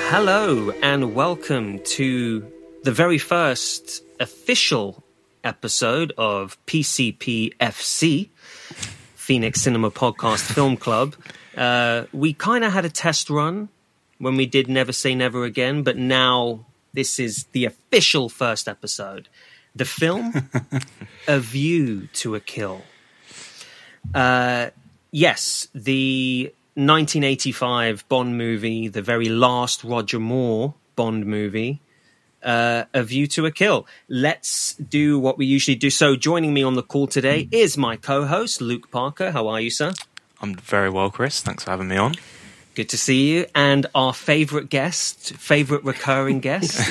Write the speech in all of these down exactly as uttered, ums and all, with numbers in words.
Hello and welcome to the very first official episode of P C P F C, Phoenix Cinema Podcast Film Club. Uh, we kind of had a test run when we did Never Say Never Again, but now this is the official first episode. The film, A View to a Kill. Uh, yes, the nineteen eighty-five Bond movie, the very last Roger Moore Bond movie, uh, A View to a Kill. Let's do what we usually do. So joining me on the call today is my co-host, Luke Parker. How are you, sir? I'm very well, Chris. Thanks for having me on. Good to see you. And our favourite guest, favourite recurring guest,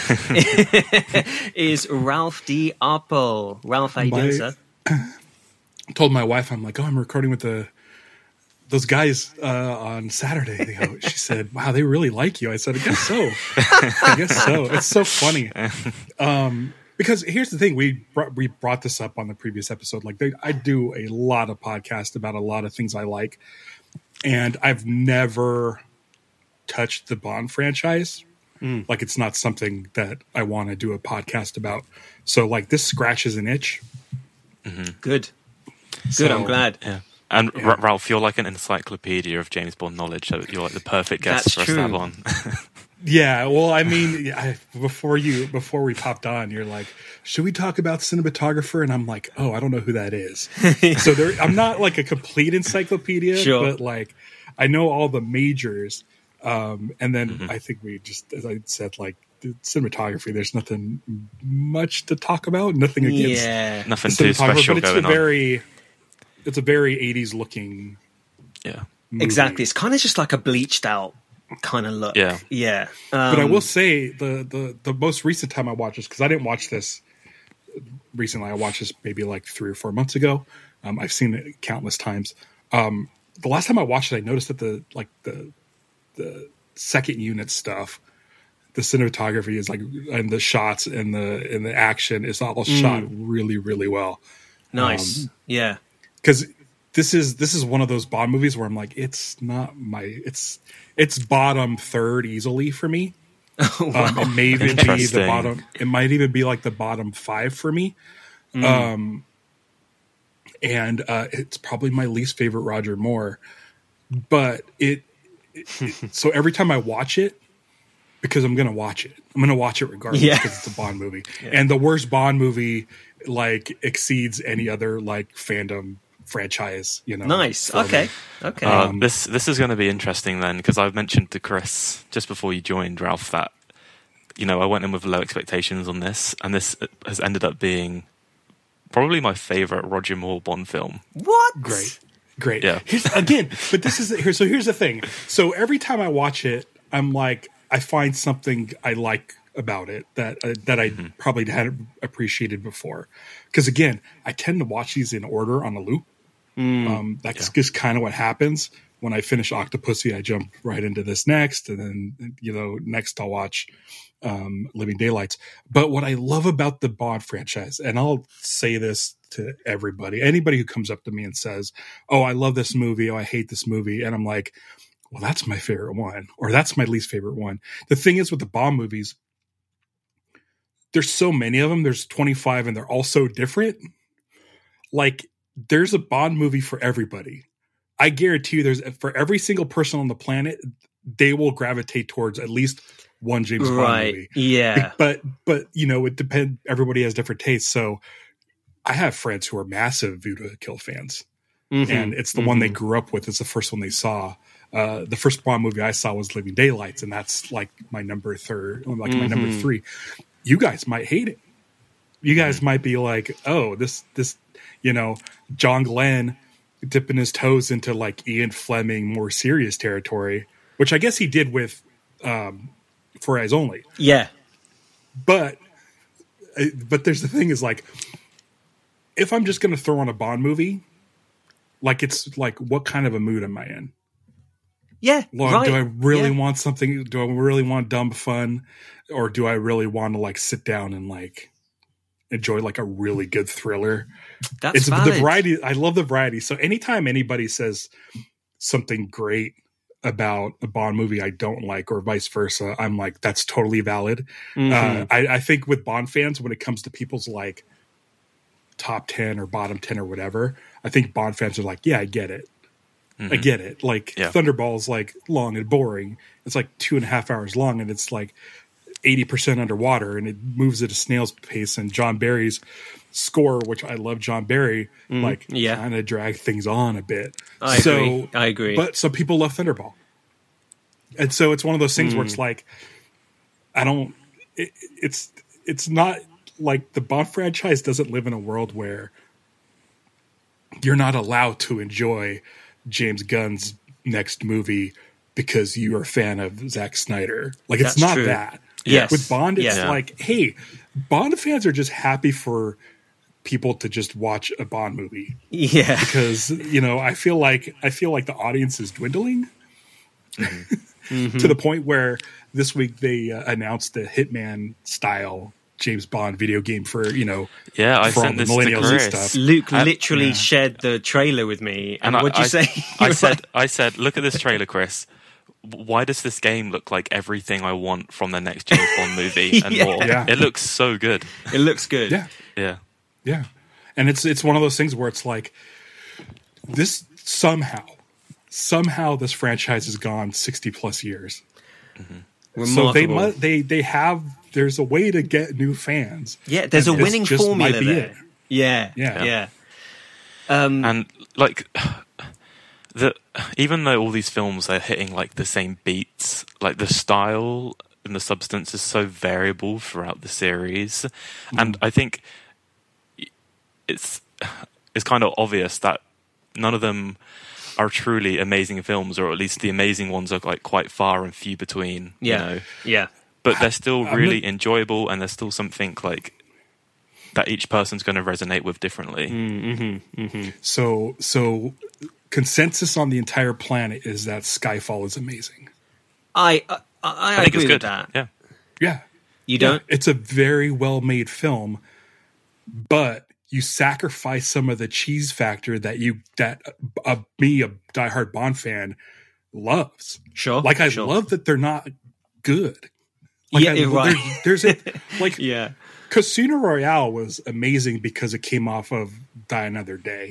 is Ralph D. Apple. Ralph, how you my, doing, sir? I told my wife, I'm like, oh, I'm recording with the those guys uh, on Saturday. They go, she said, wow, they really like you. I said, I guess so. I guess so. It's so funny. Um, because here's the thing. We brought, we brought this up on the previous episode. Like they, I do a lot of podcasts about a lot of things I like. And I've never touched the Bond franchise. Mm. Like it's not something that I want to do a podcast about. So like this scratches an itch. Mm-hmm. Good. Good, so, I'm glad. Yeah. And yeah. Ralph, you're like an encyclopedia of James Bond knowledge, so you're like the perfect guest That's for us true. to have on. Yeah, well, I mean, I, before you before we popped on, you're like, should we talk about cinematographer? And I'm like, oh, I don't know who that is. So there, I'm not like a complete encyclopedia, sure. but like I know all the majors. Um, and then mm-hmm. I think we just, as I said, like the cinematography, there's nothing much to talk about. Nothing against yeah. nothing too special but it's going a on. very, it's a very eighties looking. Yeah, movie. Exactly. It's kind of just like a bleached out kind of look. Yeah, yeah. Um, But I will say the the the most recent time I watched this, because I didn't watch this recently. I watched this maybe like three or four months ago. Um, I've seen it countless times. Um, the last time I watched it, I noticed that the like the the second unit stuff, the cinematography is like, and the shots and the and the action is all mm. shot really really well. Nice. Um, yeah. Because this is this is one of those Bond movies where I'm like, it's not my it's it's bottom third easily for me. Oh, wow. um, it may even be the bottom. It might even be like the bottom five for me. Mm. Um, and uh, it's probably my least favorite Roger Moore. But it, it, it so every time I watch it, because I'm gonna watch it, I'm gonna watch it regardless yeah. because it's a Bond movie, yeah. and the worst Bond movie like exceeds any other like fandom franchise, you know. Nice. Okay. Okay. Uh, um, this this is going to be interesting then, because I've mentioned to Chris just before you joined, Ralph, that you know I went in with low expectations on this, and this has ended up being probably my favorite Roger Moore Bond film. What? Great, great. Yeah. Here's, again, but this is here. So here's the thing. So every time I watch it, I'm like, I find something I like about it that uh, that I mm-hmm. probably hadn't appreciated before. Because again, I tend to watch these in order on a loop. Mm, um, that's yeah. just kind of what happens. When I finish Octopussy, I jump right into this next, and then you know next I'll watch um, Living Daylights. But what I love about the Bond franchise, and I'll say this to everybody, anybody who comes up to me and says, "Oh, I love this movie," "Oh, I hate this movie," and I'm like, "Well, that's my favorite one," or "That's my least favorite one." The thing is with the Bond movies, there's so many of them. There's twenty-five, and they're all so different. Like, there's a Bond movie for everybody. I guarantee you there's for every single person on the planet, they will gravitate towards at least one James right. Bond movie. Yeah. But, but you know, it depends. Everybody has different tastes. So I have friends who are massive View to a Kill fans. Mm-hmm. And it's the mm-hmm. one they grew up with. It's the first one they saw. Uh, the first Bond movie I saw was Living Daylights. And that's like my number third, like mm-hmm. my number three. You guys might hate it. You guys might be like, oh, this, this, you know, John Glenn dipping his toes into like Ian Fleming, more serious territory, which I guess he did with um, For Eyes Only. Yeah. But, but there's the thing is like, if I'm just going to throw on a Bond movie, like it's like, what kind of a mood am I in? Yeah. Well, right. do I really yeah. want something? Do I really want dumb fun? Or do I really want to like sit down and like enjoy like a really good thriller? That's it's valid. the variety. I love the variety. So anytime anybody says something great about a Bond movie I don't like, or vice versa, I'm like, that's totally valid. Mm-hmm. Uh, I, I think with Bond fans, when it comes to people's like top ten or bottom ten or whatever, I think Bond fans are like, yeah, I get it. Mm-hmm. I get it. Like yeah. Thunderball's like long and boring. It's like two and a half hours long, and it's like eighty percent underwater, and it moves at a snail's pace. And John Barry's score, which I love John Barry, mm, like yeah. kind of drag things on a bit. I so, agree. I agree. But some people love Thunderball. And so it's one of those things mm. where it's like, I don't, it, it's, it's not like the Bond franchise doesn't live in a world where you're not allowed to enjoy James Gunn's next movie because you are a fan of Zack Snyder. Like, it's That's not true. that. Yes. With Bond, it's yeah. like, hey, Bond fans are just happy for people to just watch a Bond movie. Yeah. Because, you know, I feel like I feel like the audience is dwindling mm-hmm. mm-hmm. to the point where this week they uh, announced the Hitman style James Bond video game for, you know, yeah, I for sent all the this millennials to Chris. and stuff. Luke I, literally yeah. shared the trailer with me. And, and what'd you I, say? I said, I said, look at this trailer, Chris. Why does this game look like everything I want from the next James Bond movie and yeah. more? Yeah. It looks so good. It looks good. Yeah. Yeah. Yeah. And it's it's one of those things where it's like, this somehow, somehow this franchise has gone sixty plus years. Mm-hmm. So they mu- they they have, there's a way to get new fans. Yeah, there's a winning formula there. It. Yeah. Yeah. Yeah. Um, and like the even though all these films are hitting like the same beats, like the style and the substance is so variable throughout the series. Mm. And I think it's it's kind of obvious that none of them are truly amazing films, or at least the amazing ones are like quite far and few between. Yeah, you know? yeah. But they're still really not... enjoyable, and there's still something like that each person's going to resonate with differently. Mm-hmm, mm-hmm. So, so consensus on the entire planet is that Skyfall is amazing. I I, I, I think agree it's good. with that. Yeah, yeah. You don't? Yeah, it's a very well made film, but you sacrifice some of the cheese factor that you that uh, me, a diehard Bond fan, loves. Sure, like I sure. love that they're not good. Like yeah, I, right. There's, there's a like yeah. Casino Royale was amazing because it came off of Die Another Day,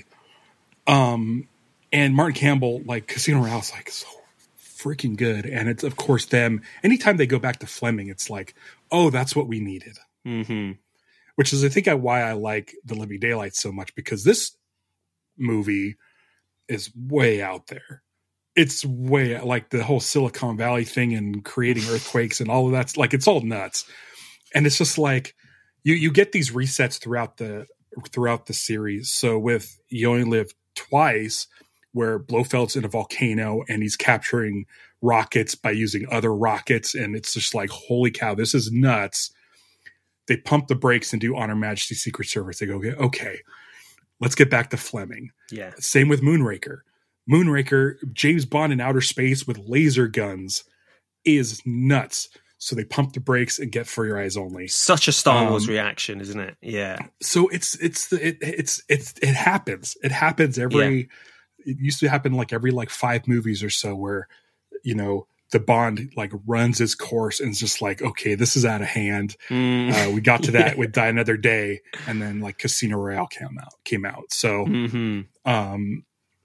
um, and Martin Campbell, like Casino Royale is like so freaking good, and it's of course them. Anytime they go back to Fleming, it's like, oh, that's what we needed. Mm-hmm. Which is, I think, why I like The Living Daylights so much, because this movie is way out there. It's way like the whole Silicon Valley thing and creating earthquakes and all of that's like, it's all nuts. And it's just like you you get these resets throughout the throughout the series. So with You Only Live Twice, where Blofeld's in a volcano and he's capturing rockets by using other rockets, and it's just like, holy cow, this is nuts. They pump the brakes and do On Her Majesty's Secret Service. They go, okay, okay, let's get back to Fleming. Yeah. Same with Moonraker. Moonraker, James Bond in outer space with laser guns is nuts. So they pump the brakes and get For Your Eyes Only. Such a Star um, Wars reaction, isn't it? Yeah. So it's it's it, it's it's it happens. It happens every. Yeah. It used to happen like every like five movies or so, where you know the Bond like runs its course and it's just like, okay, this is out of hand. Mm. Uh, we got to that yeah. with Die Another Day, and then like Casino Royale came out. Came out. So, mm-hmm. um,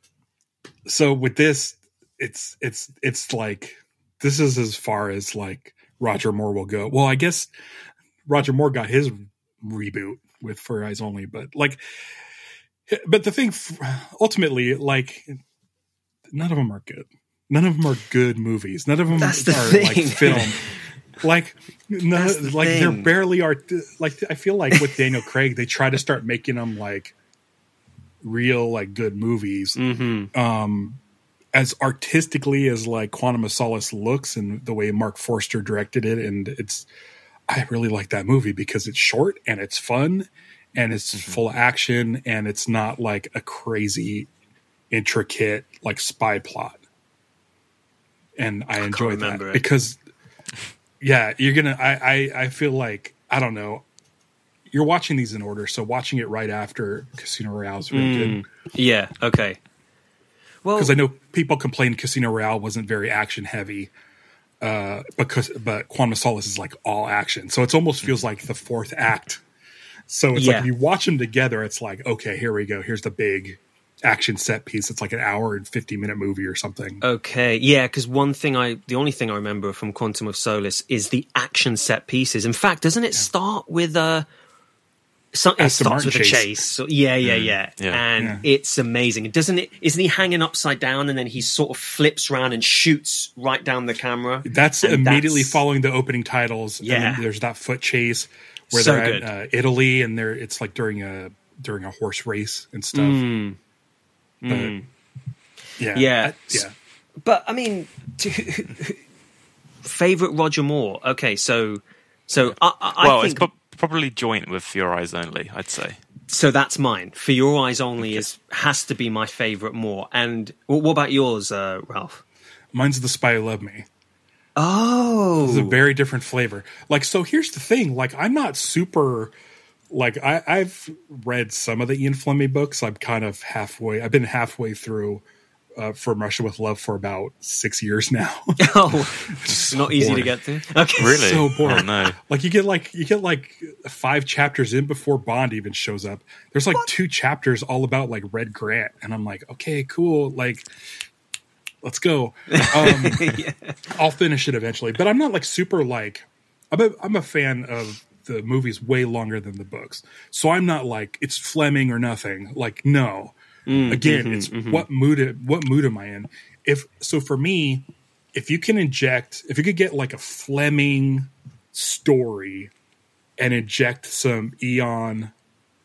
so with this, it's it's it's like this is as far as like Roger Moore will go. Well, I guess Roger Moore got his reboot with For Your Eyes Only, but like, but the thing ultimately, like, none of them are good. None of them are good movies. None of them That's are the thing. like film. Like, no, the like thing. they're barely art. Like, I feel like with Daniel Craig, they try to start making them like real, like good movies. Mm-hmm. Um, as artistically as like Quantum of Solace looks, and the way Mark Forster directed it, and it's, I really like that movie because it's short and it's fun and it's mm-hmm. full of action, and it's not like a crazy, intricate like spy plot. And I, I enjoy that it. because, yeah, you're gonna. I, I I feel like I don't know. You're watching these in order, so watching it right after Casino Royale is really mm, good. Yeah. Okay. Well, because I know people complained Casino Royale wasn't very action heavy, uh, because but Quantum of Solace is like all action, so it almost feels like the fourth act. So it's Yeah. like if you watch them together, it's like, okay, here we go. Here's the big action set piece. It's like an hour and fifty minute movie or something. Okay, yeah, because one thing I, the only thing I remember from Quantum of Solace is the action set pieces. In fact, doesn't it start with a? Some, it Aston starts Martin with a chase. chase. So, yeah, yeah, yeah, Yeah. and Yeah. it's amazing. Doesn't it? Isn't he hanging upside down and then he sort of flips around and shoots right down the camera? That's And immediately that's- following the opening titles. And Yeah. then there's that foot chase where So they're good. at uh, Italy, and they're it's like during a during a horse race and stuff. Mm. But, Mm. yeah, Yeah. I- yeah. But I mean, to, favorite Roger Moore. Okay, so so I, I, I well, think it's pro- probably joint with For Your Eyes Only, I'd say. so. That's mine. For Your Eyes Only is has to be my favorite Moore. And well, what about yours, uh, Ralph? Mine's The Spy Who Loved Me. Oh, It's a very different flavor. Like, so here's the thing. Like, I'm not super. Like, I, I've read some of the Ian Fleming books. I'm kind of halfway. I've been halfway through uh, From Russia with Love for about six years now. oh, not easy boring. to get to. Okay, Really? So boring. Oh, no. Like you get like you get like five chapters in before Bond even shows up. There's like two chapters all about like Red Grant, and I'm like, okay, cool. Like, let's go. Um, yeah. I'll finish it eventually, but I'm not like super like. I'm a, I'm a fan of the movies way longer than the books, so I'm not like it's Fleming or nothing. Like, no. Mm, Again, mhm, it's mhm. what mood what mood am I in? If so, for me, if you can inject, if you could get like a Fleming story and inject some Eon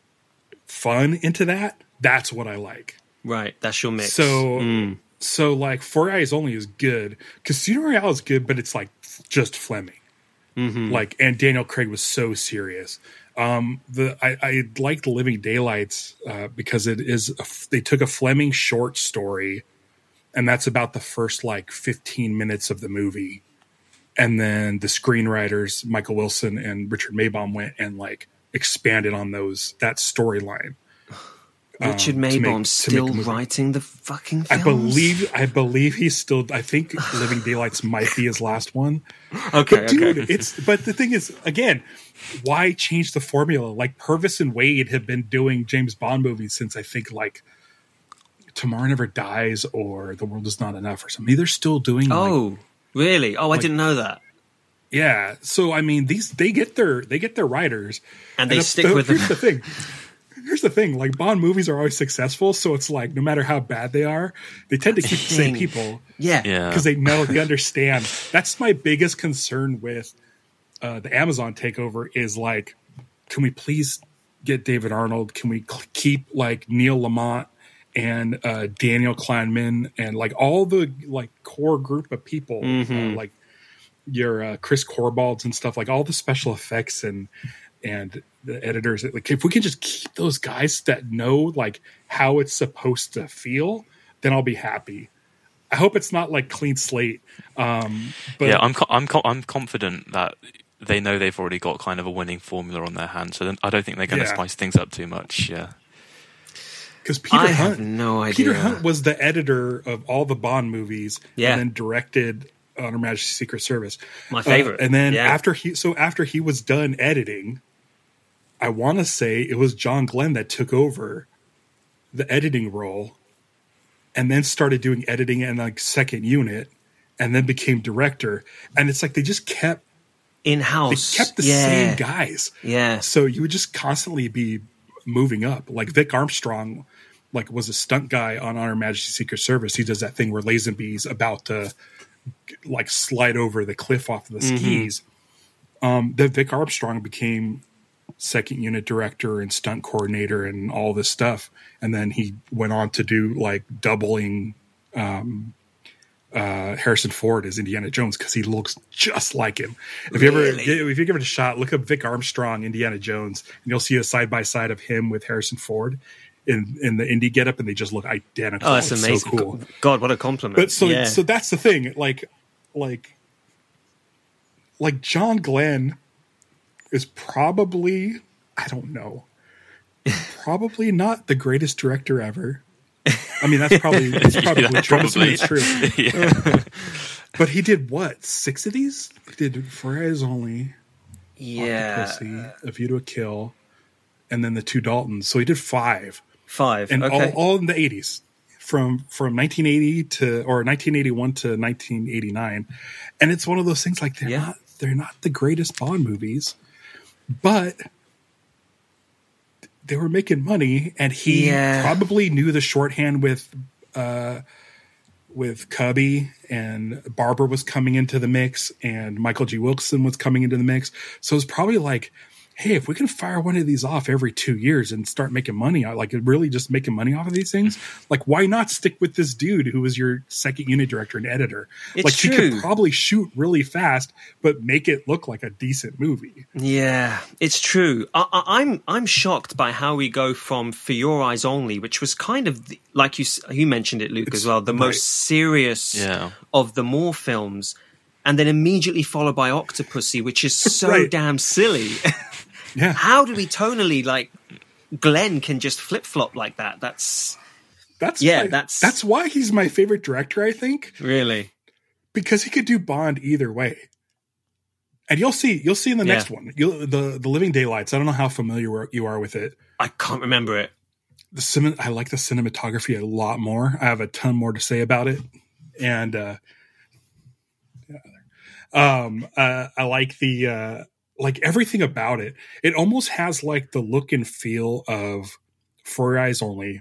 fun into that, that's what I like. Right, that's your mix. So, Mm. so like Four Eyes Only is good. Casino Royale is good, but it's like just Fleming. Mhm. Like, and Daniel Craig was so serious. Um, the I, I liked Living Daylights uh, because it is a, they took a Fleming short story, and that's about the first like fifteen minutes of the movie, and then the screenwriters Michael Wilson and Richard Maybaum went and like expanded on those that storyline. Richard um, to make- Maybaum to make still a movie. writing the fucking I films? believe I believe he's still. I think Living Daylights might be his last one. Okay, But dude, okay. it's but the thing is, again, why change the formula? Like Purvis and Wade have been doing James Bond movies since I think like Tomorrow Never Dies or The World Is Not Enough or something. They're still doing. Like, Oh, really? Oh, I like- didn't know that. yeah. So I mean, these they get their they get their writers, And they that's stick the- with them. Here's the thing. Here's the thing. Like Bond movies are always successful, so it's like no matter how bad they are, they tend to keep the same Thing. people. Yeah. Yeah. Because they know, they understand. That's my biggest concern with uh, the Amazon takeover is like, can we please get David Arnold? Can we cl- keep like Neil Lamont and uh, Daniel Kleinman and like all the like core group of people, Mhm. uh, like your uh, Chris Corbalds and stuff, like all the special effects and and the editors. Like if we can just keep those guys that know like how it's supposed to feel, then I'll be happy. I hope it's not like clean slate. Um, but yeah, I'm co- I'm co- I'm confident that they know they've already got kind of a winning formula on their hands, so then I don't think they're going to Yeah. spice things up too much. Yeah, because Peter I Hunt, have no idea. Peter Hunt was the editor of all the Bond movies, Yeah. and then directed on Her Majesty's Secret Service. My favorite. Uh, and then Yeah. after he, so after he was done editing, I want to say it was John Glenn that took over the editing role, and then started doing editing in like second unit, and then became director. And it's like they just kept In they house. kept the yeah. same guys. Yeah. So you would just constantly be moving up. Like Vic Armstrong, like was a stunt guy on Honor Majesty's Secret Service. He does that thing where Lazenby's about to like slide over the cliff off of the Mm-hmm. skis. Um, then Vic Armstrong became second unit director and stunt coordinator and all this stuff. And then he went on to do like doubling um, uh, Harrison Ford as Indiana Jones because he looks just like him. If you ever Really? get, if you give it a shot, look up Vic Armstrong, Indiana Jones, and you'll see a side by side of him with Harrison Ford in in the indie getup, and they just look identical. Oh, that's It's amazing. So cool. God, what a compliment. But so yeah. so that's the thing. Like like like John Glenn is probably, I don't know, probably not the greatest director ever. I mean, that's probably that's probably Yeah, true. I'm assuming probably. it's true. Yeah. But he did what? Six of these? He did For Your Eyes Only, Yeah, Octopussy, A View to a Kill, and then the two Daltons. So he did five, five. and okay. all, all in the eighties, from from nineteen eighty to or nineteen eighty-one to nineteen eighty-nine. And it's one of those things like they're Yeah. not they're not the greatest Bond movies, but they were making money, and he Yeah. probably knew the shorthand with uh, with Cubby, and Barbara was coming into the mix, and Michael G. Wilson was coming into the mix. So it's probably like, hey, if we can fire one of these off every two years and start making money, like really just making money off of these things, like why not stick with this dude who was your second unit director and editor? It's like he true. could probably shoot really fast, but make it look like a decent movie. Yeah, it's true. I, I, I'm I'm shocked by how we go from For Your Eyes Only, which was kind of the, like you s- you mentioned it, Luke, It's- as well, the right. most serious Yeah. of the Moore films, and then immediately followed by Octopussy, which is so Right. damn silly. Yeah. How do we tonally, like, Glenn can just flip flop like that? That's That's Yeah, why, that's- that's why he's my favorite director, I think. really Because he could do Bond either way. And you'll see, you'll see in the Yeah. next one, you'll, the the Living Daylights. I don't know how familiar you are with it. I can't remember it. The cine, I like the cinematography a lot more. I have a ton more to say about it, and uh, yeah. um, uh, I like the uh, like everything about it. It almost has like the look and feel of For Your Eyes Only,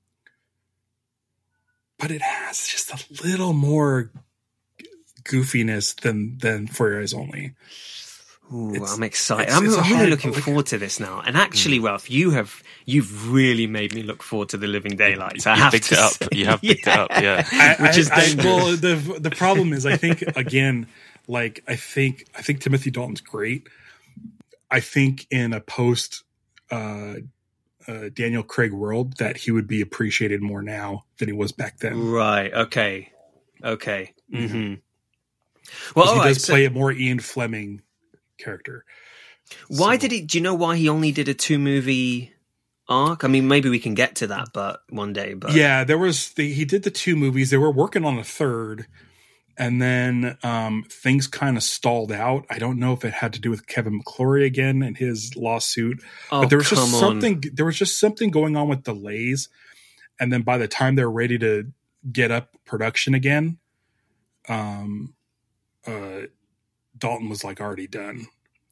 but it has just a little more goofiness than than For Your Eyes Only. Ooh, It's- I'm excited. it's- I'm it's a really hard- looking like- forward to this now. And actually, Ralph, you have you've really made me look forward to The Living Daylights. I You have picked to it up. say. You have picked it up. Yeah. I, Which I- is I- dangerous. well, the the problem is, I think again, like I think I think Timothy Dalton's great. I think in a post uh, uh, Daniel Craig world that he would be appreciated more now than he was back then. Right. Okay. Okay. Mm-hmm. 'Cause Well, all he right. does So play a more Ian Fleming character. why So- did he? Do you know why he only did a two movie arc? I mean, maybe we can get to that, but one day. But Yeah, there was the, he did the two movies. They were working on a third, and then um, things kind of stalled out. I don't know if it had to do with Kevin McClory again and his lawsuit, oh, but there was just come on. something. There was just something going on with delays, and then by the time they're ready to get up production again, um, uh, Dalton was like already done.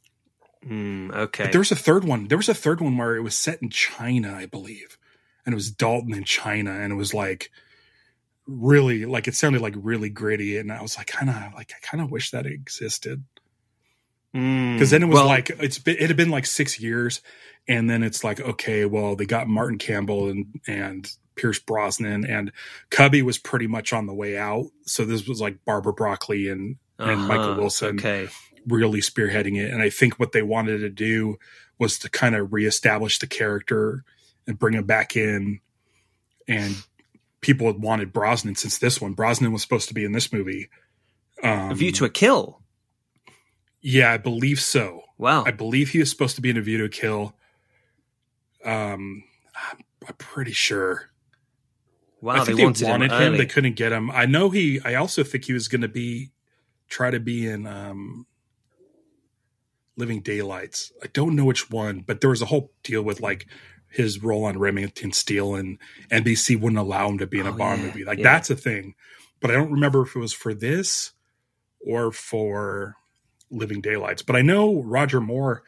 Mm, okay. But there was a third one. There was a third one where it was set in China, I believe, and it was Dalton in China, and it was like really like it sounded like really gritty, and I was like kind of like I kind of wish that existed, Mm, because then it was well, like it's been, it had been like six years, and then it's like okay, well they got Martin Campbell and and Pierce Brosnan, and Cubby was pretty much on the way out, so this was like Barbara Broccoli and and uh-huh, Michael Wilson Okay. really spearheading it. And I think what they wanted to do was to kind of reestablish the character and bring him back in. And people had wanted Brosnan since this one. Brosnan was supposed to be in this movie. Um, A View to a Kill. yeah, I believe so. Wow. I believe he was supposed to be in A View to a Kill. Um, I'm, I'm pretty sure. wow. I They think they wanted, wanted him. him. early. They couldn't get him. I know he. I also think he was going to be try to be in um, Living Daylights. I don't know which one, but there was a whole deal with like his role on Remington Steele, and N B C wouldn't allow him to be in a Oh, Bond yeah, movie. Like yeah. that's a thing, but I don't remember if it was for this or for Living Daylights. But I know Roger Moore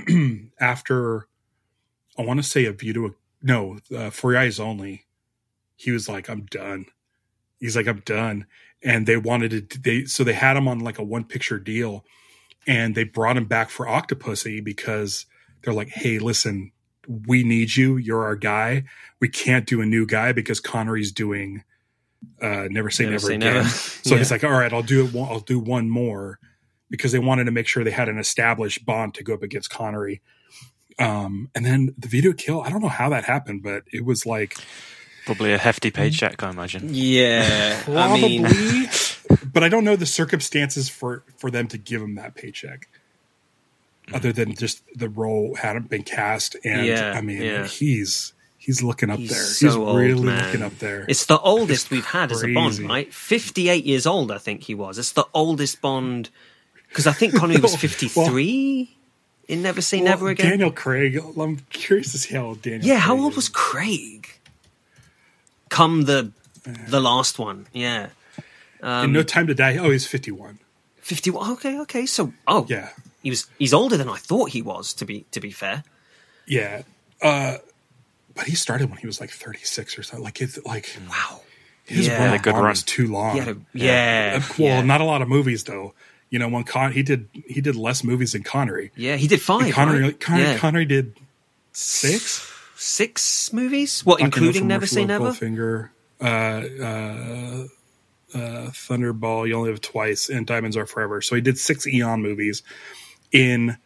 after I want to say A View to a no uh, For Your Eyes Only. He was like, I'm done. He's like, I'm done. And they wanted to, they, so they had him on like a one picture deal, and they brought him back for Octopussy because they're like, hey, listen, we need you. You're our guy. We can't do a new guy because Connery's doing uh, Never Say Never Never, Say Again. Never. So Yeah. he's like, all right, I'll do it. One, I'll do one more because they wanted to make sure they had an established Bond to go up against Connery. Um, and then the Video Kill, I don't know how that happened, but it was like, Probably a hefty paycheck, I imagine. Yeah. I probably, mean, but I don't know the circumstances for, for them to give him that paycheck, other than just the role hadn't been cast. And Yeah, I mean, yeah. he's He's looking up He's there. so He's old, really man. looking up there. It's the oldest It's we've had as a Bond, crazy. right? fifty-eight years old, I think he was. It's the oldest Bond, because I think Connery was Well, fifty-three in Never Say Well, Never Again. Daniel Craig. I'm curious to see how old Daniel. yeah, how Craig old is. was Craig? Come the the last one, yeah. In No Time to Die? Oh, he's fifty-one. fifty-one, okay, okay. So, oh, Yeah, he was, he's older than I thought he was, to be to be fair. yeah. Uh, but he started when he was like thirty-six or something. Like it's like Wow. his Yeah. run A of good Bond run. was too long. He had a, yeah. Uh, well, yeah. not a lot of movies though. You know, when Con he did he did less movies than Connery. Yeah, he did five, And Connery, right? Connery, yeah. Connery did six, Six movies? What, Knocking including from Never Say Merciful Never? Goldfinger, uh, uh, uh, Thunderball, You Only Live Twice, and Diamonds Are Forever. So he did six Eon movies in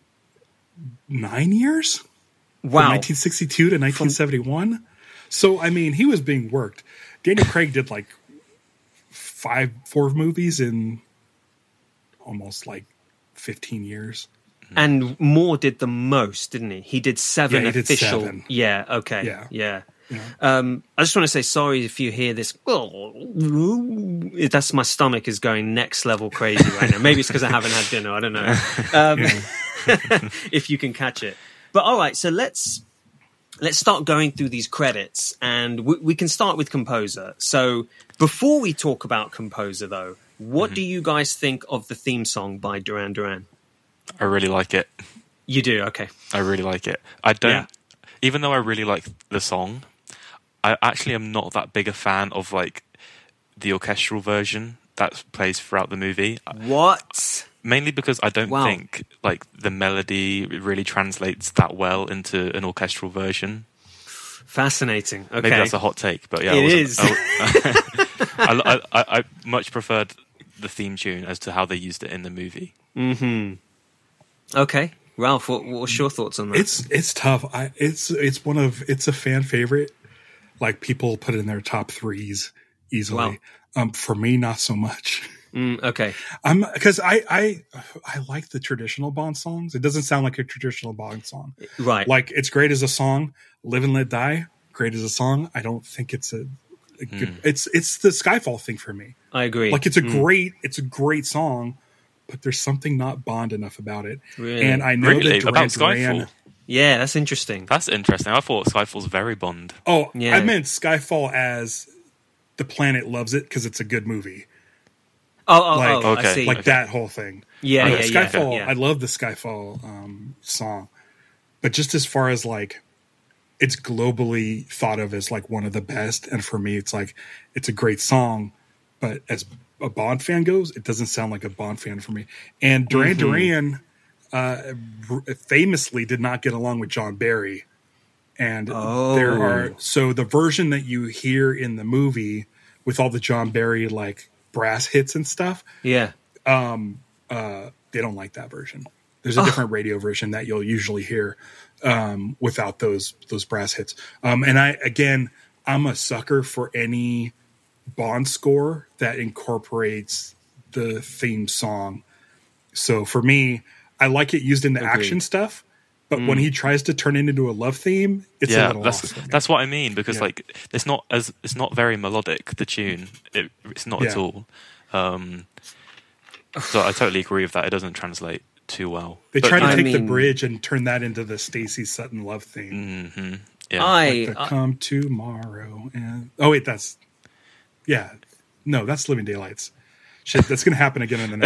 nine years, from Wow. nineteen sixty-two to nineteen seventy-one. So I mean, he was being worked. Daniel Craig did like five, four movies in almost like fifteen years. And Moore did the most, didn't he? He did seven Yeah, he did official. seven. Yeah, okay. Yeah. Yeah. Yeah. Um, I just want to say sorry if you hear this. That's my stomach is going next level crazy right now. Maybe it's because I haven't had dinner. I don't know. Um, if you can catch it. But all right, so let's let's start going through these credits, and we, we can start with composer. So before we talk about composer, though, what Mm-hmm. do you guys think of the theme song by Duran Duran? I really like it. You do, okay. I really like it. I don't, Yeah. even though I really like the song, I actually am not that big a fan of like the orchestral version that plays throughout the movie. What? Mainly because I don't Wow. think like the melody really translates that well into an orchestral version. Fascinating. Okay. Maybe that's a hot take, but yeah, It I is. wasn't- I, I, I, I much preferred the theme tune as to how they used it in the movie. Okay. Ralph, what, what's your thoughts on that? It's it's tough. I it's it's one of it's a fan favorite. Like people put it in their top threes easily. Um, for me, not so much. Mm, okay. I'm because I I I like the traditional Bond songs. It doesn't sound like a traditional Bond song. Right. Like it's great as a song. Live and Let Die, great as a song. I don't think it's a, a good. It's it's the Skyfall thing for me. I agree. Like it's a great it's a great song, but there's something not Bond enough about it. Really? And I know Really? that About Duran Skyfall? Duran. Yeah, that's interesting. That's interesting. I thought Skyfall's very Bond. Oh, Yeah. I meant Skyfall as the planet loves it because it's a good movie. Oh, oh, Like- oh I Okay. see. Like that whole thing. yeah, Uh, yeah, yeah, Skyfall. yeah. I love the Skyfall um, song, but just as far as like, it's globally thought of as like one of the best, and for me, it's like it's a great song, but as a Bond fan goes, it doesn't sound like a Bond fan for me. And Duran Mm-hmm. Duran uh, r- famously did not get along with John Barry, and Oh. there are so the version that you hear in the movie with all the John Barry like brass hits and stuff. Yeah. Uh, they don't like that version. There's a different radio version that you'll usually hear um, without those those brass hits. Um, and I again, I'm a sucker for any Bond score that incorporates the theme song. So for me, I like it used in the Agreed. action stuff. But when he tries to turn it into a love theme, it's a Yeah, little that's off for me. that's what I mean because Yeah. like it's not as it's not very melodic. The tune, it, it's not at Yeah. all. Um, so I totally agree with that. It doesn't translate too well. They But, try to I take the mean- bridge and turn that into the Stacey Sutton love theme. mhm, yeah, I, Like the I come tomorrow and oh wait, that's yeah, no, that's Living Daylights. Shit, that's gonna happen again in the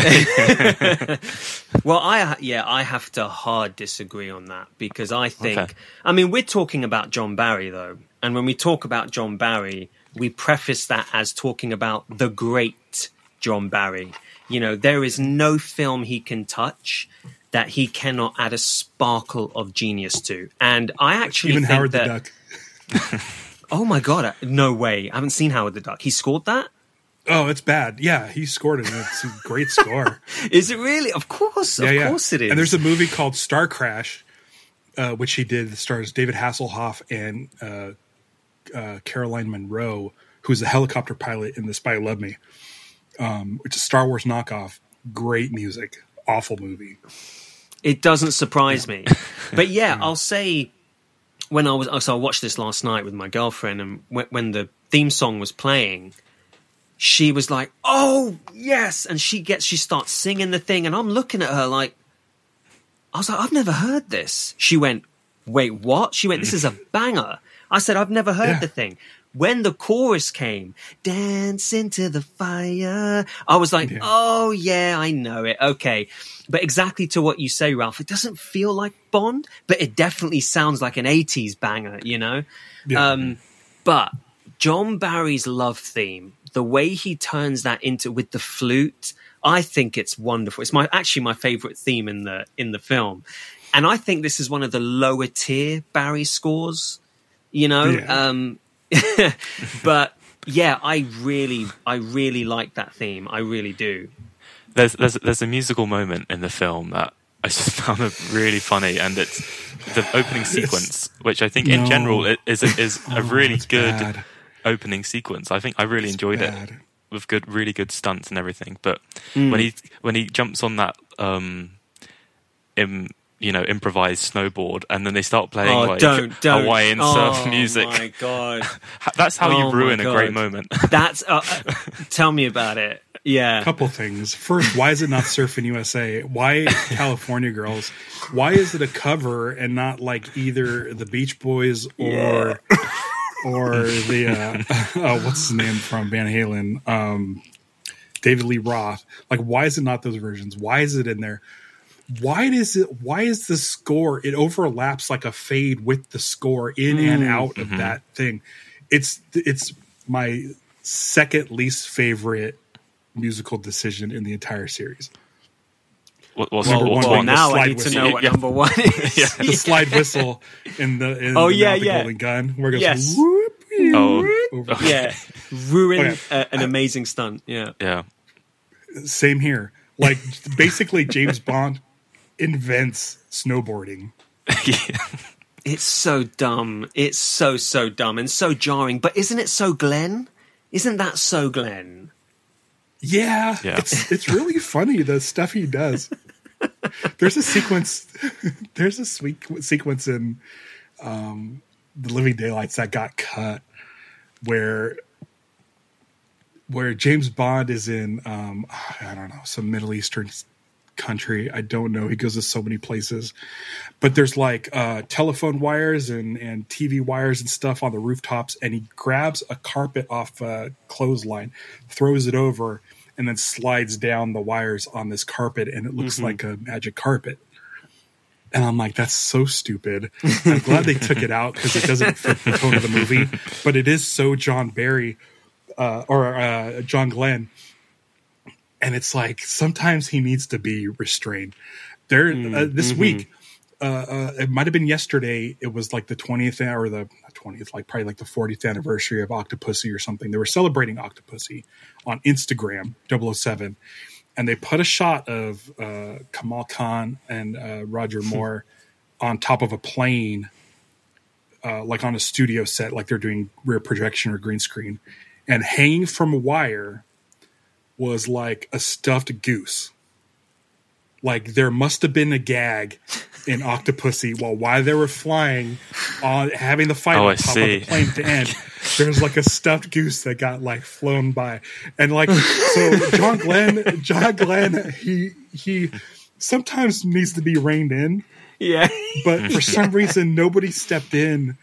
next. well, I yeah, I have to hard disagree on that because I think, Okay. I mean, we're talking about John Barry though, and when we talk about John Barry, we preface that as talking about the great John Barry. You know, there is no film he can touch that he cannot add a sparkle of genius to, and I actually Even think Howard that, the Duck. Oh my god, I- no way! I haven't seen Howard the Duck. He scored that. Oh, it's bad. Yeah, he scored it. And it's a great score. Is it really? Of course, yeah, of yeah. course it is. And there's a movie called Star Crash, uh, which he did. That stars David Hasselhoff and uh, uh, Caroline Munro, who's a helicopter pilot in The Spy Who Loved Me. Um, it's a Star Wars knockoff. Great music. Awful movie. It doesn't surprise me. But yeah, I'll say when I was so I watched this last night with my girlfriend, and when, when the theme song was playing, she was like, "Oh yes!" and she gets she starts singing the thing, and I'm looking at her like, I was like, "I've never heard this." She went, "Wait, what?" She went, "This is a banger." I said, "I've never heard Yeah. the thing." When the chorus came, "Dance into the fire," I was like, Yeah. "Oh yeah, I know it." Okay. But exactly to what you say, Ralph, it doesn't feel like Bond, but it definitely sounds like an eighties banger, you know? Yeah. Um, but John Barry's love theme, the way he turns that into with the flute, I think it's wonderful. It's my actually my favorite theme in the in the film. And I think this is one of the lower tier Barry scores, you know? Yeah. Um, but yeah, I really, I really like that theme. I really do. There's there's there's a musical moment in the film that I just found really funny, and it's the opening sequence, which I think in No. general i- is a, is a Oh, really it's good bad. opening sequence. I think I really enjoyed it Bad. with good, really good stunts and everything. But Mm. when he when he jumps on that um, im, you know improvised snowboard, and then they start playing Oh, like don't, don't. Hawaiian oh, surf music, my God. that's how Oh, you my ruin a great God. moment. That's, uh, uh, tell me about it. Yeah. Couple things. First, why is it not Surfing U S A? Why California Girls? Why is it a cover and not like either the Beach Boys or Yeah. or the uh, uh, what's his name from Van Halen, um, David Lee Roth? Like, why is it not those versions? Why is it in there? Why is it? Why is the score? It overlaps like a fade with the score in and out of that thing. It's it's my second least favorite musical decision in the entire series. What, what's, Number Well, one what's well being the now I slide need to whistle. know what Yeah. number one is. The slide whistle in the in Oh, the yeah, Mouth of yeah. Golden Gun, where it goes Yes. whoop, Oh. over. Yeah. Ruin Okay. uh, an amazing stunt. Yeah. yeah. Same here. Like basically, James Bond invents snowboarding. It's so dumb. It's so, so dumb and so jarring. But isn't it so Glenn? Isn't that so Glenn? Yeah, Yeah. it's it's really funny the stuff he does. There's a sequence. There's a sweet sequence in um, the Living Daylights that got cut, where where James Bond is in um, I don't know, some Middle Eastern country. I don't know. He goes to so many places, but there's like uh, telephone wires and and T V wires and stuff on the rooftops, and he grabs a carpet off a clothesline, throws it over, and then slides down the wires on this carpet, and it looks like a magic carpet. And I'm like, that's so stupid. I'm glad they took it out because it doesn't fit the tone of the movie, but it is so John Barry uh, or uh, John Glenn. And it's like sometimes he needs to be restrained. There, uh, this mm-hmm. week, uh, uh, it might have been yesterday. It was like the twentieth or the twentieth, like probably like the fortieth anniversary of Octopussy or something. They were celebrating Octopussy on Instagram, double oh seven, and they put a shot of uh, Kamal Khan and uh, Roger Moore on top of a plane, uh, like on a studio set, like they're doing rear projection or green screen, and hanging from a wire was like a stuffed goose. Like there must have been a gag in Octopussy while while they were flying on having the fight Oh, on I top see. of the plane to end. There's like a stuffed goose that got like flown by. And like so John Glenn John Glenn he he sometimes needs to be reined in, Yeah. but for some reason nobody stepped in.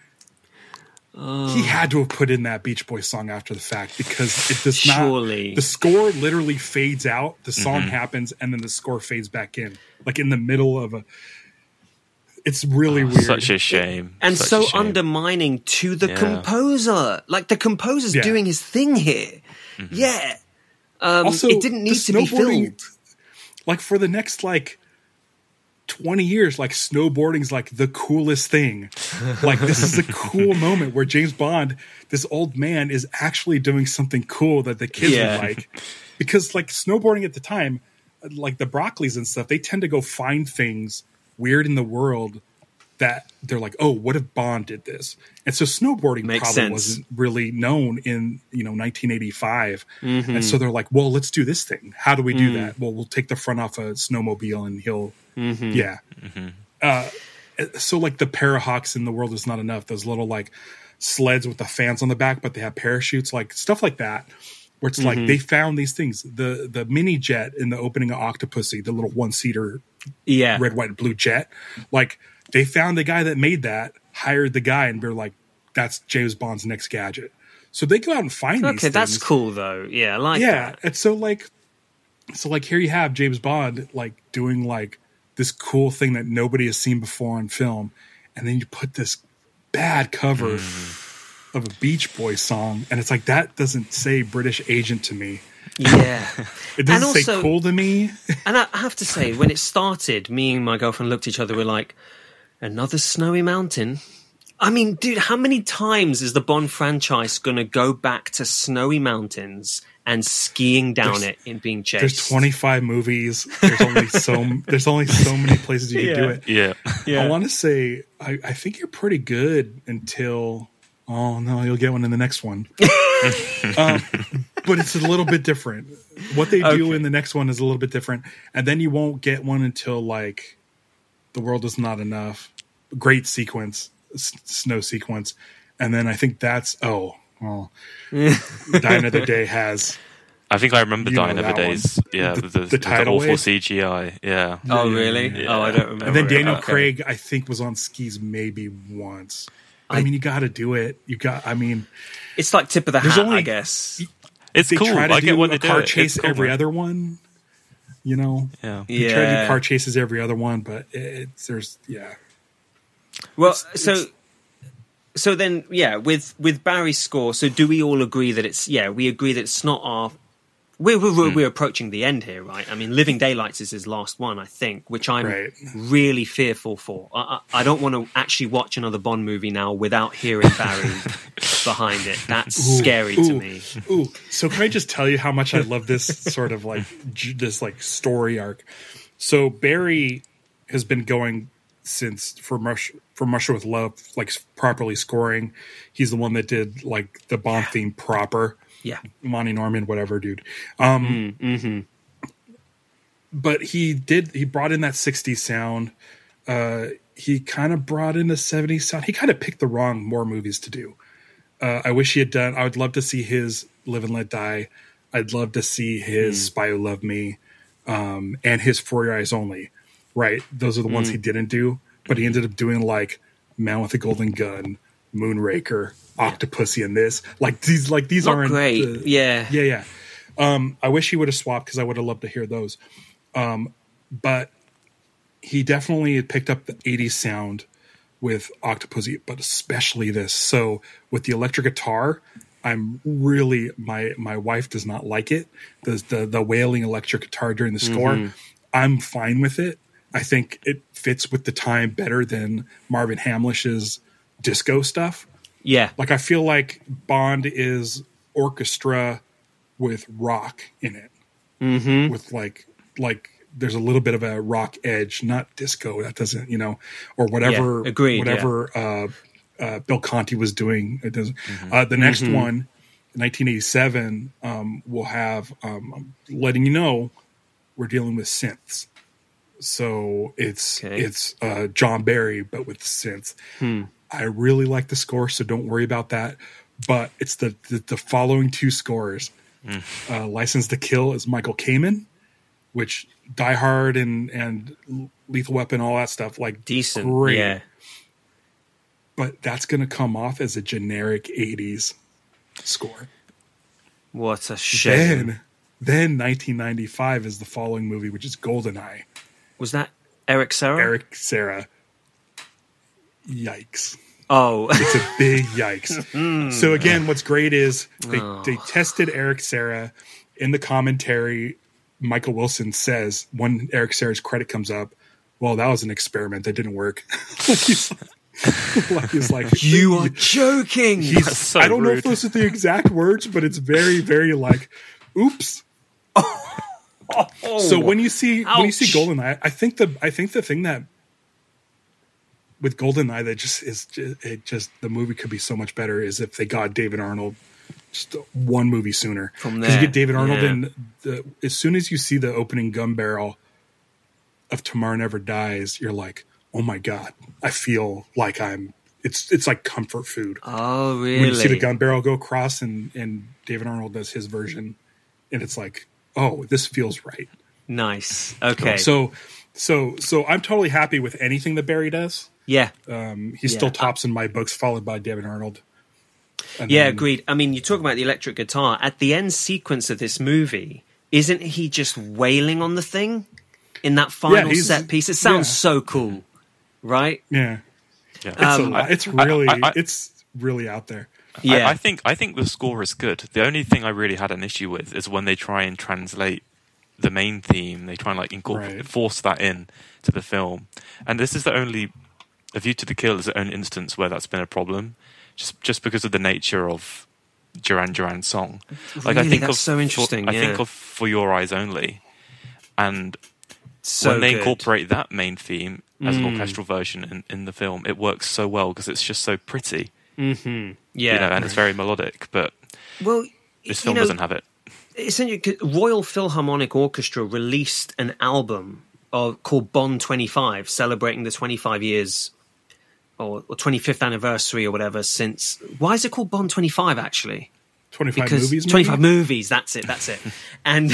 He had to have put in that Beach Boys song after the fact because it does not. Surely. The score literally fades out. The song happens, and then the score fades back in, like in the middle of a. It's really weird. Such a shame. And Such so a shame. undermining to the Yeah. composer. Like the composer's Yeah. doing his thing here. Yeah. Um, Also, it didn't need the to be snowboarding- filmed. Like for the next like twenty years, like snowboarding's like the coolest thing. Like this is a cool moment where James Bond, this old man, is actually doing something cool that the kids Yeah. would like. Because like snowboarding at the time, like the Broccoli's and stuff, they tend to go find things weird in the world that they're like, oh, what if Bond did this? And so snowboarding Makes probably sense. wasn't really known in, you know, nineteen eighty-five. Mm-hmm. And so they're like, well, let's do this thing. How do we do Mm. that? Well, we'll take the front off a snowmobile and he'll, Mm-hmm. yeah. Uh, so like the Parahawks in The World Is Not Enough, those little like sleds with the fans on the back, but they have parachutes, like stuff like that, where it's mm-hmm. like they found these things. The the mini jet in the opening of Octopussy, the little one seater, yeah, red, white, and blue jet, like they found the guy that made that, hired the guy, and they're like, that's James Bond's next gadget. So they go out and find okay, these things. Okay, that's cool though. Yeah, I like yeah, that. and so like, so like here you have James Bond like doing like this cool thing that nobody has seen before on film, and then you put this bad cover mm. of a Beach Boys song, and it's like that doesn't say British agent to me. Yeah, it doesn't also say cool to me. And I have to say, when it started, me and my girlfriend looked at each other. We're like, another snowy mountain. I mean, dude, how many times is the Bond franchise going to go back to snowy mountains and skiing down there's, it in being chased? There's twenty-five movies. There's only so there's only so many places you yeah. can do it. Yeah, yeah. I want to say I, I think you're pretty good until oh no, you'll get one in the next one. um, but it's a little bit different. What they do okay. in the next one is a little bit different, and then you won't get one until like The World Is Not Enough. Great sequence. Snow sequence, and then I think that's oh well Die Another Day has I think I remember Die Another Days one. yeah the, the, the, the title awful wave. C G I yeah oh really yeah. oh I don't remember and then Daniel okay. Craig I think was on skis maybe once. I, I mean you got to do it you got I mean it's like tip of the hat only, I guess it's they cool try to I do get what a they car do chase cool, every man. other one you know yeah they yeah try to do car chases every other one but it's there's yeah well it's, so it's, So then, yeah, with, with Barry's score, so do we all agree that it's, yeah, we agree that it's not our, we're, we're, mm. we're approaching the end here, right? I mean, Living Daylights is his last one, I think, which I'm right. really fearful for. I, I, I don't want to actually watch another Bond movie now without hearing Barry behind it. That's ooh, scary ooh, to me. Ooh, so can I just tell you how much I love this sort of like, this like story arc? So Barry has been going since From Russia, From Russia with Love, like properly scoring. He's the one that did like the Bond yeah. theme proper. Yeah. Monty Norman, whatever, dude. Um, mm, mm-hmm. But he did, he brought in that sixties sound. Uh, he kind of brought in the seventies sound. He kind of picked the wrong more movies to do. Uh, I wish he had done, I would love to see his Live and Let Die. I'd love to see his mm. Spy Who Loved Me um, and his For Your Eyes Only. Right, those are the ones mm. he didn't do, but he ended up doing like Man with a Golden Gun, Moonraker, Octopussy, and this. Like these, like these Not aren't great. The, yeah, yeah, yeah. Um, I wish he would have swapped because I would have loved to hear those. Um, but he definitely picked up the eighties sound with Octopussy, but especially this. So with the electric guitar, I'm really my my wife does not like it. The the, the wailing electric guitar during the score. Mm-hmm. I'm fine with it. I think it fits with the time better than Marvin Hamlish's disco stuff. Yeah. Like I feel like Bond is orchestra with rock in it. Mm-hmm. With like, like there's a little bit of a rock edge, not disco. That doesn't, you know, or whatever, yeah, agreed, whatever yeah. uh, uh, Bill Conti was doing. It doesn't. Mm-hmm. Uh, the next mm-hmm. one, nineteen eighty-seven, um, will have, um, I'm letting you know, we're dealing with synths. So it's okay. it's uh, John Barry, but with synths. Hmm. I really like the score, so don't worry about that. But it's the the, the following two scores. Mm. Uh, License to Kill is Michael Kamen, which Die Hard and and Lethal Weapon, all that stuff, like decent, great. Yeah. But that's going to come off as a generic eighties score. What a shame. Then, then nineteen ninety-five is the following movie, which is GoldenEye. Was that Eric Serra? Eric Serra. Yikes. Oh. It's a big yikes. mm. So again, what's great is they, oh. they tested Eric Serra. In the commentary, Michael Wilson says, when Eric Serra's credit comes up, well, that was an experiment that didn't work. like he's, like he's like, you are joking. He's, so I don't rude. know if those are the exact words, but it's very, very like, oops. Oh, so when you see ouch. when you see GoldenEye, I think the I think the thing that with GoldenEye that just is it just the movie could be so much better is if they got David Arnold just one movie sooner. Because you get David Arnold yeah. in the as soon as you see the opening gun barrel of Tomorrow Never Dies, you're like, oh my God, I feel like I'm, it's it's like comfort food. Oh, really? When you see the gun barrel go across and, and David Arnold does his version, and it's like, oh, this feels right. Nice. Okay. So, so, so I'm totally happy with anything that Barry does. Yeah. Um, he Yeah. still tops in my books, followed by David Arnold. And Yeah, then- agreed. I mean, you talk about the electric guitar. At the end sequence of this movie, isn't he just wailing on the thing in that final he's- set piece? It sounds yeah. so cool, right? Yeah, Yeah. it's, Um, a lot. it's really, I- I- it's really out there. Yeah. I, I think I think the score is good. The only thing I really had an issue with is when they try and translate the main theme. They try and like incorporate, Right. force that in to the film. And this is the only A View to the Kill is the only instance where that's been a problem, just just because of the nature of Duran Duran's song. Like I Really? think That's of so interesting, For, I yeah. think of For Your Eyes Only, and so when they good. incorporate that main theme as an Mm. orchestral version in, in the film, it works so well because it's just so pretty, Mhm. Yeah. you know, and it's very melodic. But well, this you film know, doesn't have it. essentially, Royal Philharmonic Orchestra released an album of, called Bond twenty-five, celebrating the twenty-five years or, or twenty-fifth anniversary or whatever since. Why is it called Bond twenty-five, actually? twenty-five Because movies, maybe? twenty-five movies, that's it, that's it. and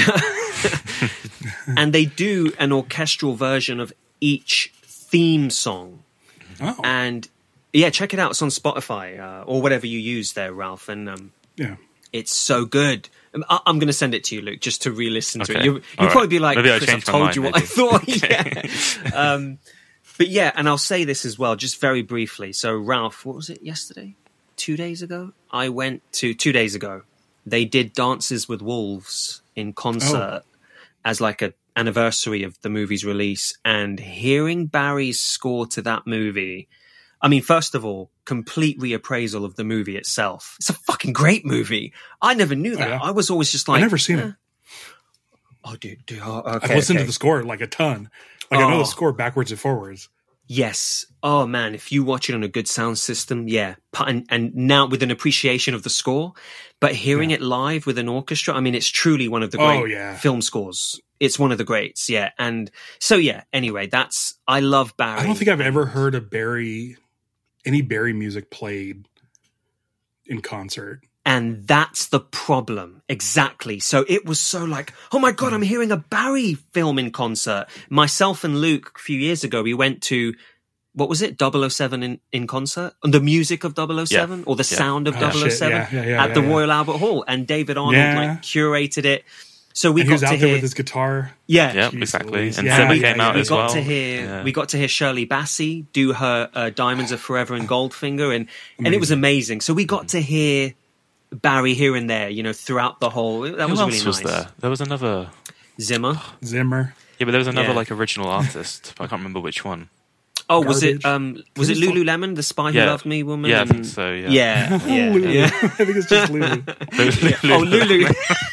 and they do an orchestral version of each theme song. Oh, And yeah, check it out. It's on Spotify uh, or whatever you use there, Ralph. And um, yeah. it's so good. Um, I- I'm going to send it to you, Luke, just to re-listen to it. Okay. You, you'll All right. probably be like, Maybe I Chris, I've changed my told mind, you what maybe. I thought. Okay. Yeah. um, but yeah, and I'll say this as well, just very briefly. So Ralph, what was it yesterday? Two days ago? I went to, two days ago, they did Dances with Wolves in concert as like a anniversary of the movie's release. And hearing Barry's score to that movie, I mean, first of all, complete reappraisal of the movie itself. It's a fucking great movie. I never knew that. yeah? I was always just like, I've never seen eh. it. Oh, dude, dude oh, okay, I've listened okay. to the score like a ton. Like I know Oh. the score backwards and forwards. Yes. Oh man, if you watch it on a good sound system, yeah. Pu- And, and now with an appreciation of the score, but hearing it live with an orchestra, I mean, it's truly one of the great Oh, yeah. film scores. It's one of the greats, yeah. And so, yeah. Anyway, that's I love Barry. I don't think I've ever heard a Barry, any Barry music played in concert. And that's the problem. Exactly. So it was so like, oh my God, I'm hearing a Barry film in concert. Myself and Luke, a few years ago, we went to, what was it? double oh seven in, in concert? And the music of double oh seven Yeah. or the Yeah. sound of Oh, double oh seven shit. Yeah, yeah, yeah, at the yeah, yeah. Royal Albert Hall. And David Arnold Yeah. like curated it. So we And he got was to out there hear, with his guitar. yeah, Yeah, Jeez exactly. Louise. And Yeah, Zimmer yeah, came yeah. out we as got well. to hear Yeah. we got to hear Shirley Bassey do her uh, Diamonds Are Forever and Goldfinger, and and it was amazing. So we got to hear Barry here and there, you know, throughout the whole. That Who was else really was nice. there? There was another. Zimmer. Zimmer. Yeah, but there was another Yeah. like original artist. But I can't remember which one. Oh, was it? Garbage. Um, was it Who's the- Lululemon, the spy who Yeah. loved me woman? Yeah, I and- think so. Yeah. Yeah, yeah, Lulu. yeah. I think it's just Lulu. Oh, Lulu.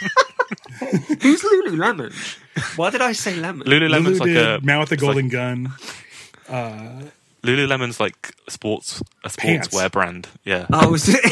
Who's Lululemon? Why did I say lemon? Lulu Lululemon's like did a Man with the it's like- Golden Gun. Lululemon's like a sports a Pants. sportswear brand. Yeah. Oh, was it?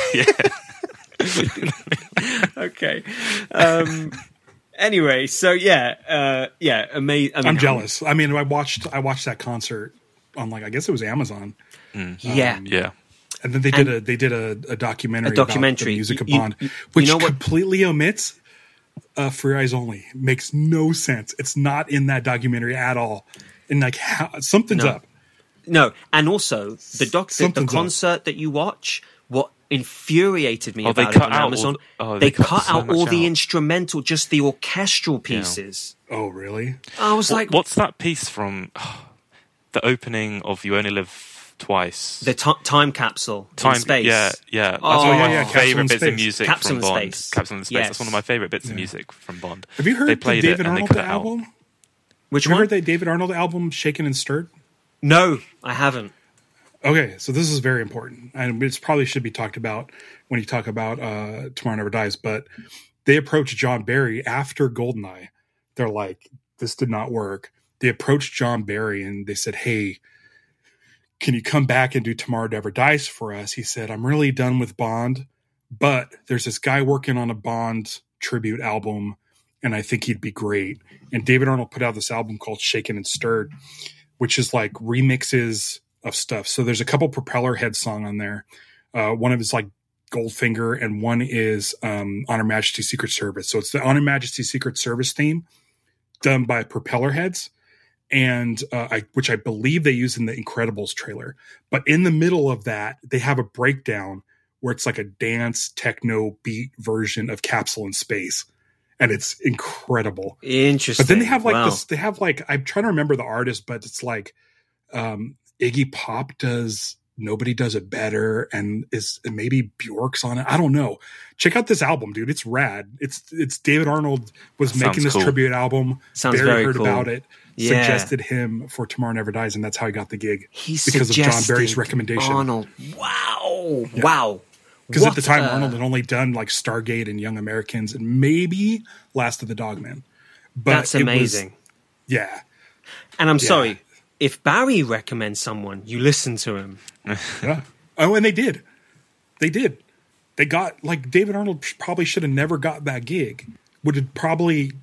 yeah. Okay. Um, anyway, so yeah, uh, yeah, amazing. I mean, I'm jealous. I mean, I watched I watched that concert on like I guess it was Amazon, Yeah. Yeah. and then they did And- a they did a, a documentary A documentary. about the music of You- Bond, you- you which know what- completely omits uh, For Your Eyes Only. Makes no sense. It's not in that documentary at all. And like how, something's No. up. No, and also the doc, the, the Something's up. concert that you watch. What infuriated me Oh, they about cut it on out all Amazon, the- oh, they, they cut cut so out much all the out. instrumental, just the orchestral pieces. Oh, really? I was What- like, what's that piece from the opening of You Only Live Twice? the t- time capsule Time, in space. yeah, yeah. That's Oh, one of yeah, my yeah, Capsule in favorite bits of Space. music Capsule from in Bond. Space. Capsule in Space. Yes. That's one of my favorite bits of music from Bond. Have you They heard the played David it and they Arnold cut it out. album? Which Have you one? heard that David Arnold album, Shaken and Stirred? No, I haven't. Okay, so this is very important, and it's probably should be talked about when you talk about uh, Tomorrow Never Dies. But they approached John Barry after Goldeneye. They're like, this did not work. They approached John Barry and they said, "Hey, can you come back and do Tomorrow Never Dies for us?" He said, "I'm really done with Bond, but there's this guy working on a Bond tribute album, and I think he'd be great." And David Arnold put out this album called Shaken and Stirred, which is like remixes of stuff. So there's a couple Propeller Head song on there. Uh, one of it's like Goldfinger, and one is um, On Her Majesty's Secret Service. So it's the On Her Majesty's Secret Service theme done by Propeller Heads, and uh, I, which I believe they use in the Incredibles trailer. But in the middle of that, they have a breakdown where it's like a dance techno beat version of Capsule in Space, and it's incredible. Interesting. But then they have like wow. this. They have like I'm trying to remember the artist, but it's like um, Iggy Pop does. Nobody Does It Better, and is and maybe Bjork's on it. I don't know. Check out this album, dude. It's rad. It's it's David Arnold was That making this cool. tribute album. Sounds Barry very heard cool. about it, Yeah. suggested him for Tomorrow Never Dies, and that's how he got the gig. He because of John suggested Barry's recommendation. Arnold. Wow. Wow. Because at the What time, a- Arnold had only done like Stargate and Young Americans and maybe Last of the Dogmen. But That's it was- amazing. yeah. And I'm Yeah. sorry, if Barry recommends someone, you listen to him. Yeah. Oh, and they did. They did. They got like David Arnold probably should have never got that gig. Would have probably,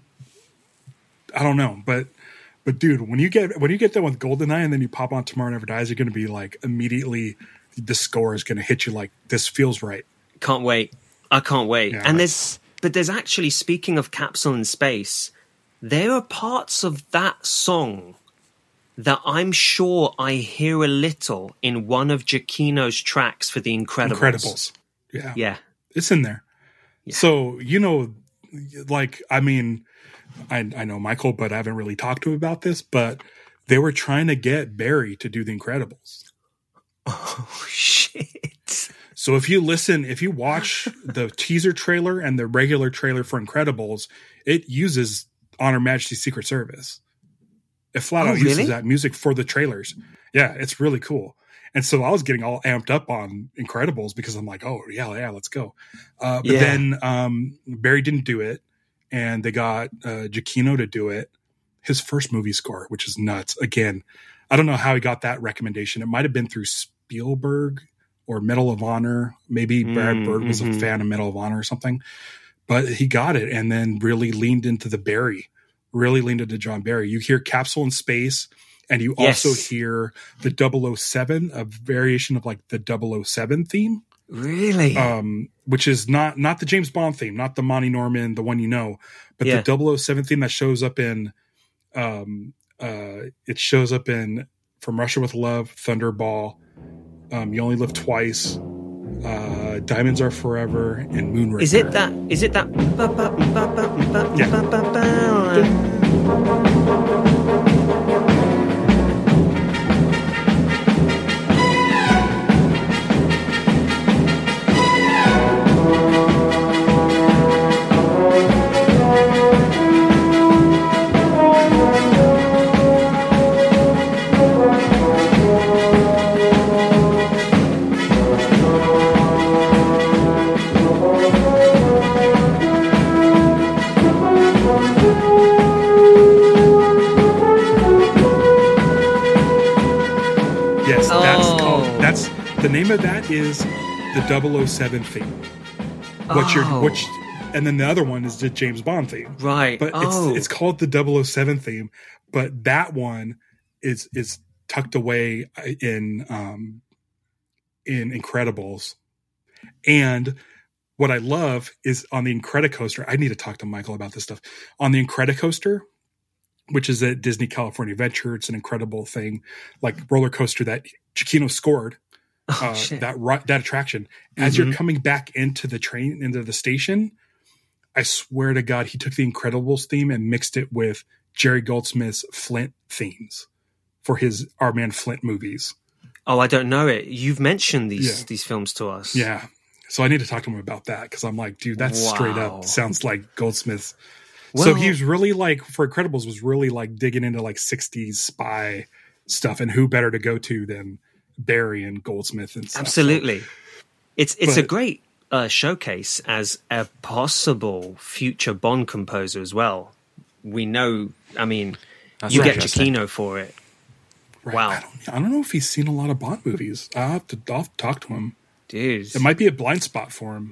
I don't know, but but dude, when you get when you get done with GoldenEye and then you pop on Tomorrow Never Dies, you're going to be like immediately the score is going to hit you like this feels right. Can't wait. I can't wait. Yeah, and there's, but there's actually, speaking of Capsule in Space, there are parts of that song that I'm sure I hear a little in one of Giacchino's tracks for The Incredibles. Incredibles. Yeah. Yeah. It's in there. Yeah. So, you know, like, I mean, I, I know Michael, but I haven't really talked to him about this, but they were trying to get Barry to do The Incredibles. Oh, shit. So if you listen, if you watch the teaser trailer and the regular trailer for Incredibles, it uses On Her Majesty's Secret Service. It flat Oh, out uses really? that music for the trailers. Yeah, it's really cool. And so I was getting all amped up on Incredibles because I'm like, oh, yeah, yeah, let's go. Uh, but Yeah. then um, Barry didn't do it, and they got uh, Giacchino to do it. His first movie score, which is nuts. Again, I don't know how he got that recommendation. It might have been through Spielberg or Medal of Honor. Maybe Brad Mm, Bird was mhm. a fan of Medal of Honor or something. But he got it and then really leaned into the Barry, really leaned into John Barry. You hear Capsule in Space, and you Yes. also hear the double oh seven, a variation of like the double oh seven theme, Really? um, which is not not the James Bond theme, not the Monty Norman, the one you know, but Yeah. the double oh seven theme that shows up in, um, uh, it shows up in From Russia with Love, Thunderball, um, You Only Live Twice, uh, Diamonds Are Forever, and Moonraker. Is it that? Is it that? Yeah. Yes, that's Oh. called. That's the name of that is the double oh seven theme. What you're, Oh. which, and then the other one is the James Bond theme. Right. But oh. it's it's called the double oh seven theme. But that one is is tucked away in um in Incredibles. And what I love is on the Incredicoaster. I need to talk to Michael about this stuff. On the Incredicoaster, which is at Disney California Adventure, it's an incredible thing, like roller coaster that Giacchino scored. Oh, uh, shit. that ri- that attraction. As Mhm. you're coming back into the train, into the station, I swear to God, he took the Incredibles theme and mixed it with Jerry Goldsmith's Flint themes for his Our Man Flint movies. Oh, I don't know it. You've mentioned these Yeah. these films to us. Yeah. So I need to talk to him about that because I'm like, dude, that's straight Wow. up sounds like Goldsmith's. Well, so he was really like, for Incredibles, was really like digging into like sixties spy stuff, and who better to go to than Barry and Goldsmith and stuff. absolutely. It's it's a But- great uh, showcase as a possible future Bond composer as well. We know. I mean, That's you get interesting. Giacchino for it. Right. Wow. I don't, I don't know if he's seen a lot of Bond movies. I'll have to, I'll have to talk to him. Dude, It might be a blind spot for him.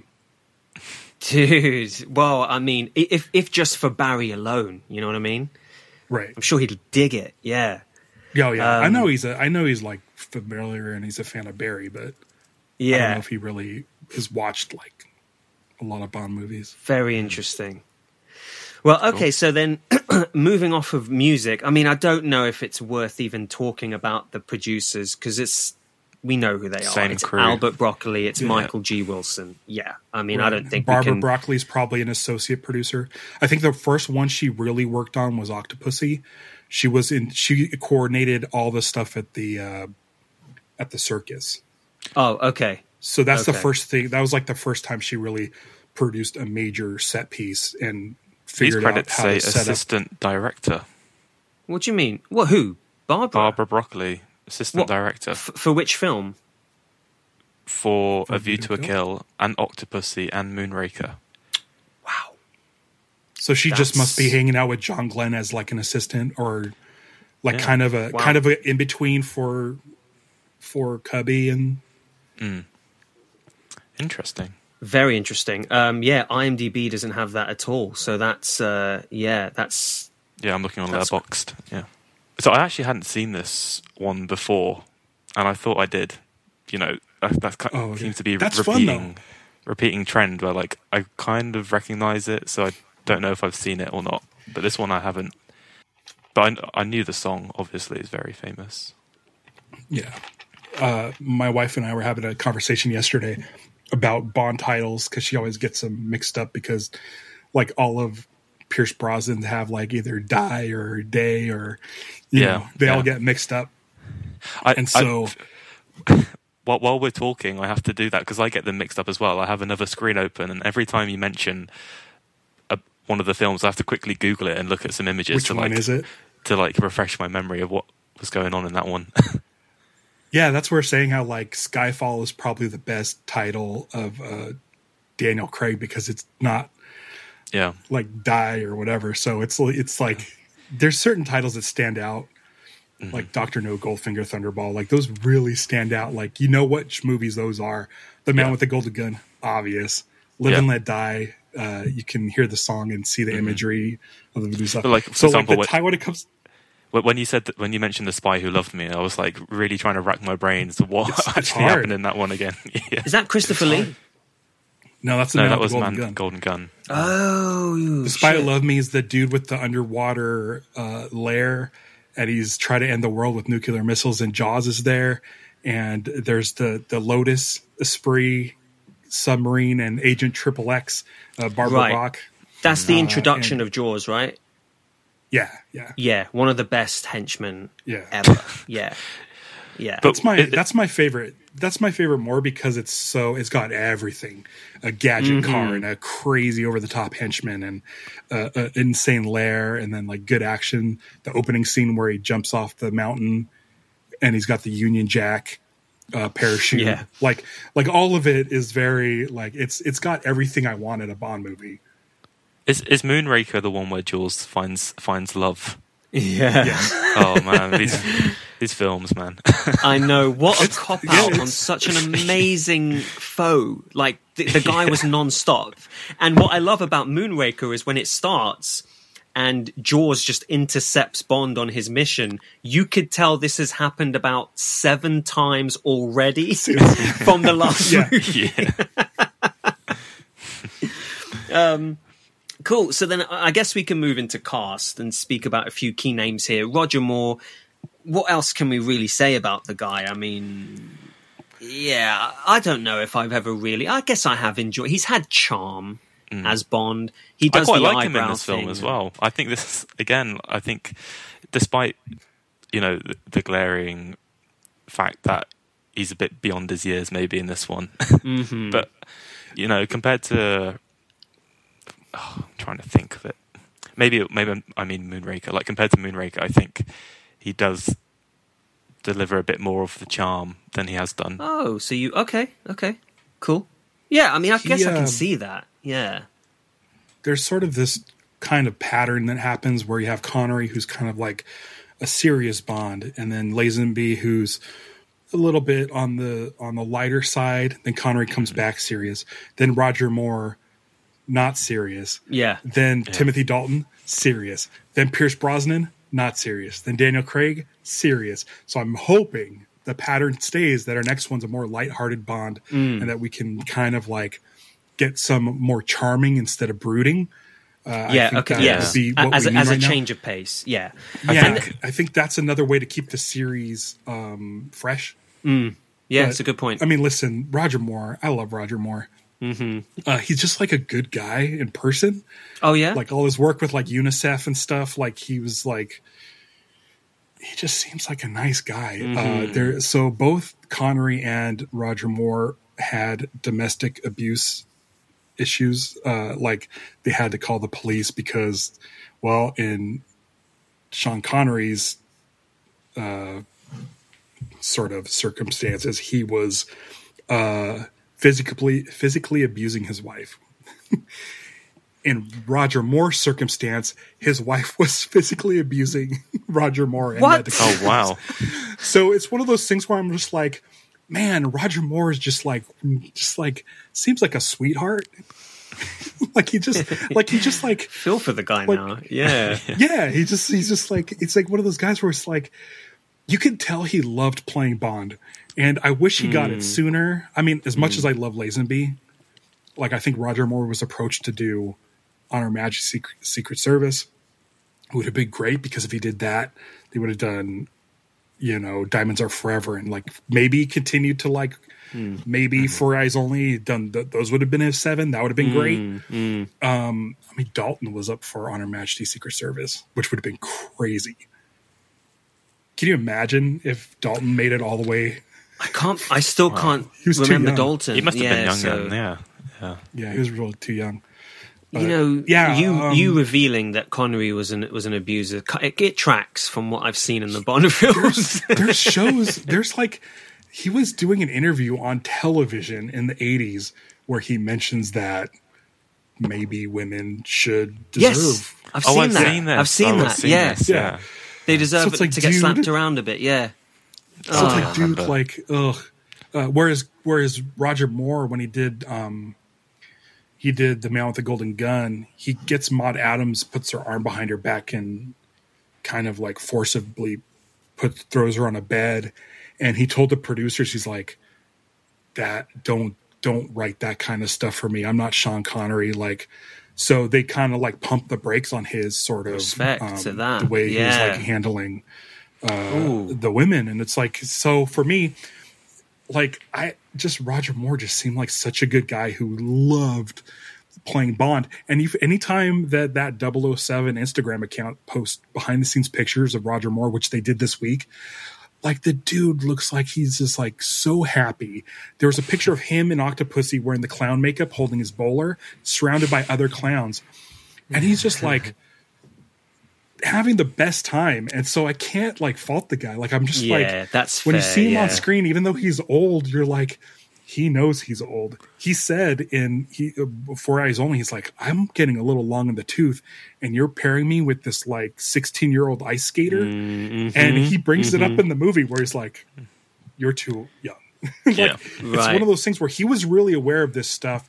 dude. Well, I mean, i- if if just for Barry alone, you know what I mean? Right. I'm sure he'd dig it. Yeah. Yeah, oh, yeah. Um, I know he's a. I know he's like familiar and he's a fan of Barry, but I don't know Yeah, if he really has watched like a lot of Bond movies. very interesting. Well, okay, so then moving off of music, I mean, I don't know if it's worth even talking about the producers because it's we know who they are. Same It's crew. Albert Broccoli, it's Yeah. Michael G. Wilson. Yeah, I mean, I Right. don't think Barbara we can. Broccoli's probably an associate producer. I think the first one she really worked on was Octopussy. She was in. She coordinated all the stuff at the uh, at the circus. Oh, okay. So that's the Okay. first thing. That was like the first time she really produced a major set piece and These figured out credits how say to set up. assistant director. What do you mean? What? Who? Barbara? Barbara Broccoli, assistant What? director F- for which film? for For A View to a Kill and Octopussy and Moonraker. Wow. So she just must be That's- hanging out with John Glenn as like an assistant or like Yeah. kind of a Wow. kind of a in between for for Cubby and Interesting. Very interesting. Um, yeah, IMDb doesn't have that at all. So that's uh, yeah, that's Yeah, I'm looking on That's- Letterboxd. Yeah. So I actually hadn't seen this one before, and I thought I did. You know, that, that ki- Oh, seems to be that's fun, though. repeating, repeating trend where like I kind of recognize it, so I don't know if I've seen it or not. But this one I haven't. But I, I knew the song. Obviously, is very famous. yeah. Uh, my wife and I were having a conversation yesterday about Bond titles because she always gets them mixed up because like all of Pierce Brosnan have like either Die or Day or you Yeah, know they yeah. all get mixed up. I, And so I, while, while we're talking, I have to do that because I get them mixed up as well. I have another screen open, and every time you mention a, one of the films, I have to quickly Google it and look at some images which to one like is it? to like refresh my memory of what was going on in that one. Yeah, that's where we're saying how like Skyfall is probably the best title of uh, Daniel Craig because it's not yeah, like Die or whatever. So it's it's like there's certain titles that stand out, Mm-hmm. like Doctor No, Goldfinger, Thunderball. Like those really stand out. Like you know which movies those are. The Man Yeah. with the Golden Gun, obvious. Live Yeah. and Let Die. Uh, you can hear the song and see the imagery of the voodoo stuff. But, like, for so example, like the when- time when it comes. Wh- when you said that, when you mentioned The Spy Who Loved Me, I was like really trying to rack my brains to what It's- it's actually hard. happened in that one again. yeah. is that Christopher Lee? No, that's the No, Man that with was the Golden Man Gun. Golden Gun. Oh, The Spy Who shit. Loved Me is the dude with the underwater uh, lair, and he's trying to end the world with nuclear missiles. And Jaws is there, and there's the the Lotus Esprit submarine and Agent Triple X, uh, Barbara Right. Bach. That's the Uh, introduction and- of Jaws, right? Yeah, yeah, Yeah, one of the best henchmen yeah. ever. Yeah, yeah. But That's my it- that's my favorite. That's my favorite more because it's so it's got everything, a gadget Mm-hmm. car and a crazy over the top henchman and uh, an insane lair and then like good action. The opening scene where he jumps off the mountain and he's got the Union Jack uh, parachute. Yeah. Like like all of it is very like it's it's got everything I want in a Bond movie. Is is Moonraker the one where Jules finds finds love? yeah. Oh man, these these films, man. I know. What a cop yeah, out on it's- such an amazing foe. Like, the, the guy was non-stop. And what I love about Moonraker is when it starts and Jaws just intercepts Bond on his mission, you could tell this has happened about seven times already from the last Yeah. movie. yeah. Cool. So then I guess we can move into cast and speak about a few key names here. Roger Moore. What else can we really say about the guy? I mean, yeah, I don't know if I've ever really. I guess I have enjoyed. He's had charm as Bond. He I does quite the like him in eyebrow this film thing. as well. I think this is, again. I think, despite you know the, the glaring fact that he's a bit beyond his years, maybe in this one, Mm-hmm. but you know, compared to, oh, I'm trying to think of it. Maybe, maybe I mean Moonraker. Like compared to Moonraker, I think he does deliver a bit more of the charm than he has done. Oh, so you okay? Okay, cool. Yeah, I mean, I He, guess I can um, see that. Yeah. There's sort of this kind of pattern that happens where you have Connery, who's kind of like a serious Bond, and then Lazenby, who's a little bit on the on the lighter side. Then Connery comes back serious. Then Roger Moore, not serious. Yeah. Then Timothy Dalton, serious. Then Pierce Brosnan, not serious. Then Daniel Craig, serious. So I'm hoping the pattern stays that our next one's a more lighthearted Bond, Mm. and that we can kind of like get some more charming instead of brooding. Uh, I Yeah, think okay, that yes. would be what As, we a, need as right a now. change of pace, yeah. Yeah, And- I think that's another way to keep the series um, fresh. yeah, But, it's a good point. I mean, listen, Roger Moore. I love Roger Moore. Mm-hmm. Uh, he's just like a good guy in person. Oh, yeah? Like all his work with like UNICEF and stuff. Like he was like, he just seems like a nice guy. Mm-hmm. Uh, there, so both Connery and Roger Moore had domestic abuse issues. Uh, like they had to call the police because, well, in Sean Connery's uh, sort of circumstances, he was uh, physically physically abusing his wife. In Roger Moore's circumstance, his wife was physically abusing Roger Moore. And What? had to call Oh wow! So it's one of those things where I'm just like, man, Roger Moore is just like, just like, seems like a sweetheart. like he just, like he just like, Feel for the guy Like- now. Yeah. yeah, he just, he's just like, it's like one of those guys where it's like, you can tell he loved playing Bond, and I wish he got it sooner. I mean, as much as I love Lazenby, like I think Roger Moore was approached to do On Her Majesty's Secret, Secret Service. It would have been great because if he did that, they would have done, you know, Diamonds Are Forever, and like maybe continued to like maybe For Eyes Only. Done th- those would have been his seven. That would have been great. Um, I mean, Dalton was up for On Her Majesty's Secret Service, which would have been crazy. Can you imagine if Dalton made it all the way? I can't, I still can't He was too remember young. Dalton. He must have yeah, been young so, then. Yeah, yeah. Yeah, he was really too young. You know, yeah, you um, you revealing that Connery was an was an abuser, it, it tracks from what I've seen in the Bond films. There's shows. There's like he was doing an interview on television in the eighties where he mentions that maybe women should deserve. Yes, I've Oh, seen I've that. seen this. I've seen Oh, that. I've seen yeah, this, Yeah. yeah. they deserve So it's like, to get dude- slapped around a bit. Yeah. So it's like, I dude, remember. like, ugh. Uh, whereas, whereas Roger Moore, when he did, um, he did The Man with the Golden Gun, he gets Maud Adams, puts her arm behind her back, and kind of like forcibly put throws her on a bed. And he told the producers, he's like, "That don't don't write that kind of stuff for me. I'm not Sean Connery." Like, so they kind of like pumped the brakes on his sort of Respect um, to that. the way he was Yeah. like handling Ooh. the women. And it's like, so for me, like I just Roger Moore just seemed like such a good guy who loved playing Bond. And if anytime that that double oh seven Instagram account posts behind the scenes pictures of Roger Moore, which they did this week, like the dude looks like he's just like so happy. There was a picture of him in Octopussy wearing the clown makeup, holding his bowler, surrounded by other clowns. And he's just like having the best time. And so I can't like fault the guy. Like I'm just Yeah, like, that's when you fair, see him yeah. on screen, even though he's old, you're like, he knows he's old. He said in he uh, For Eyes Only, he's like, I'm getting a little long in the tooth, and you're pairing me with this like sixteen year old ice skater. Mm-hmm. And he brings it up in the movie where he's like, you're too young. like, Yeah. It's Right. one of those things where he was really aware of this stuff.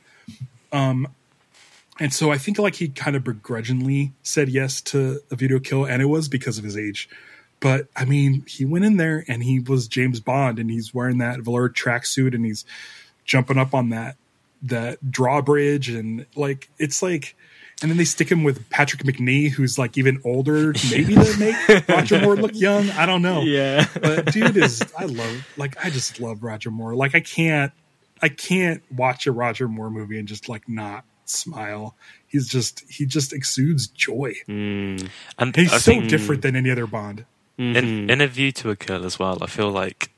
Um, and so I think like he kind of begrudgingly said yes to a video kill, and it was because of his age. But I mean, he went in there and he was James Bond, and he's wearing that velour tracksuit, and he's jumping up on that that drawbridge, and like it's like, and then they stick him with Patrick McNee, who's like even older, maybe to make Roger Moore look young. I don't know. Yeah. But dude is, I love, like I just love Roger Moore. Like I can't, I can't watch a Roger Moore movie and just like not smile. He's just, he just exudes joy. And He's I so think different than any other Bond. in, in A View to a Kill as well, I feel like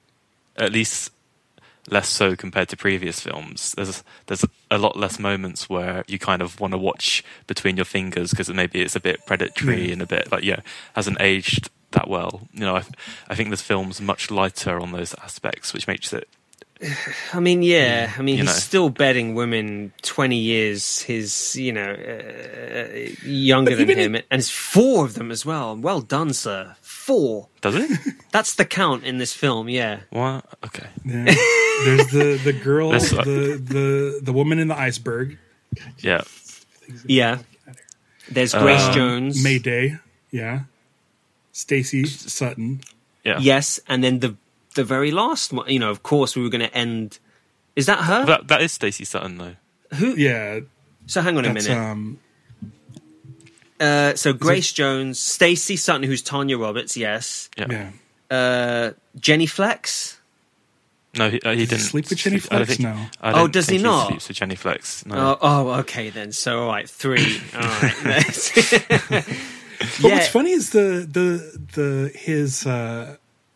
at least less so compared to previous films. There's there's a lot less moments where you kind of want to watch between your fingers because maybe it's a bit predatory Yeah. and a bit like, yeah, hasn't aged that well. You know, I, I think this film's much lighter on those aspects, which makes it. I mean, yeah. I mean, You he's know. still bedding women twenty years his, you know, uh, younger But than even him, and it's four of them as well. Well done, sir. Four. Does it? That's the count in this film. Yeah. What? Okay. Yeah. There's the, the girl, That's- the, the, the woman in the iceberg. Yeah. Yeah. There's Grace Um, Jones. Mayday. Yeah. Stacey Sutton. Yeah. Yes, and then the the very last one, you know, of course, we were going to end. Is that her? That that is Stacey Sutton though. Who? Yeah. So hang on a That's, minute. um, Uh, so Grace Jones, Stacey Sutton, who's Tanya Roberts, yes. Yeah. yeah. Uh, Jenny Flex. No, he, uh, he Does he didn't sleep with Jenny I don't Flex? think- No. I don't Oh, does he think not? sleeps with Jenny Flex. No. Oh, oh, okay then. So all right, three. All right. But yeah. what's funny is the the the his uh,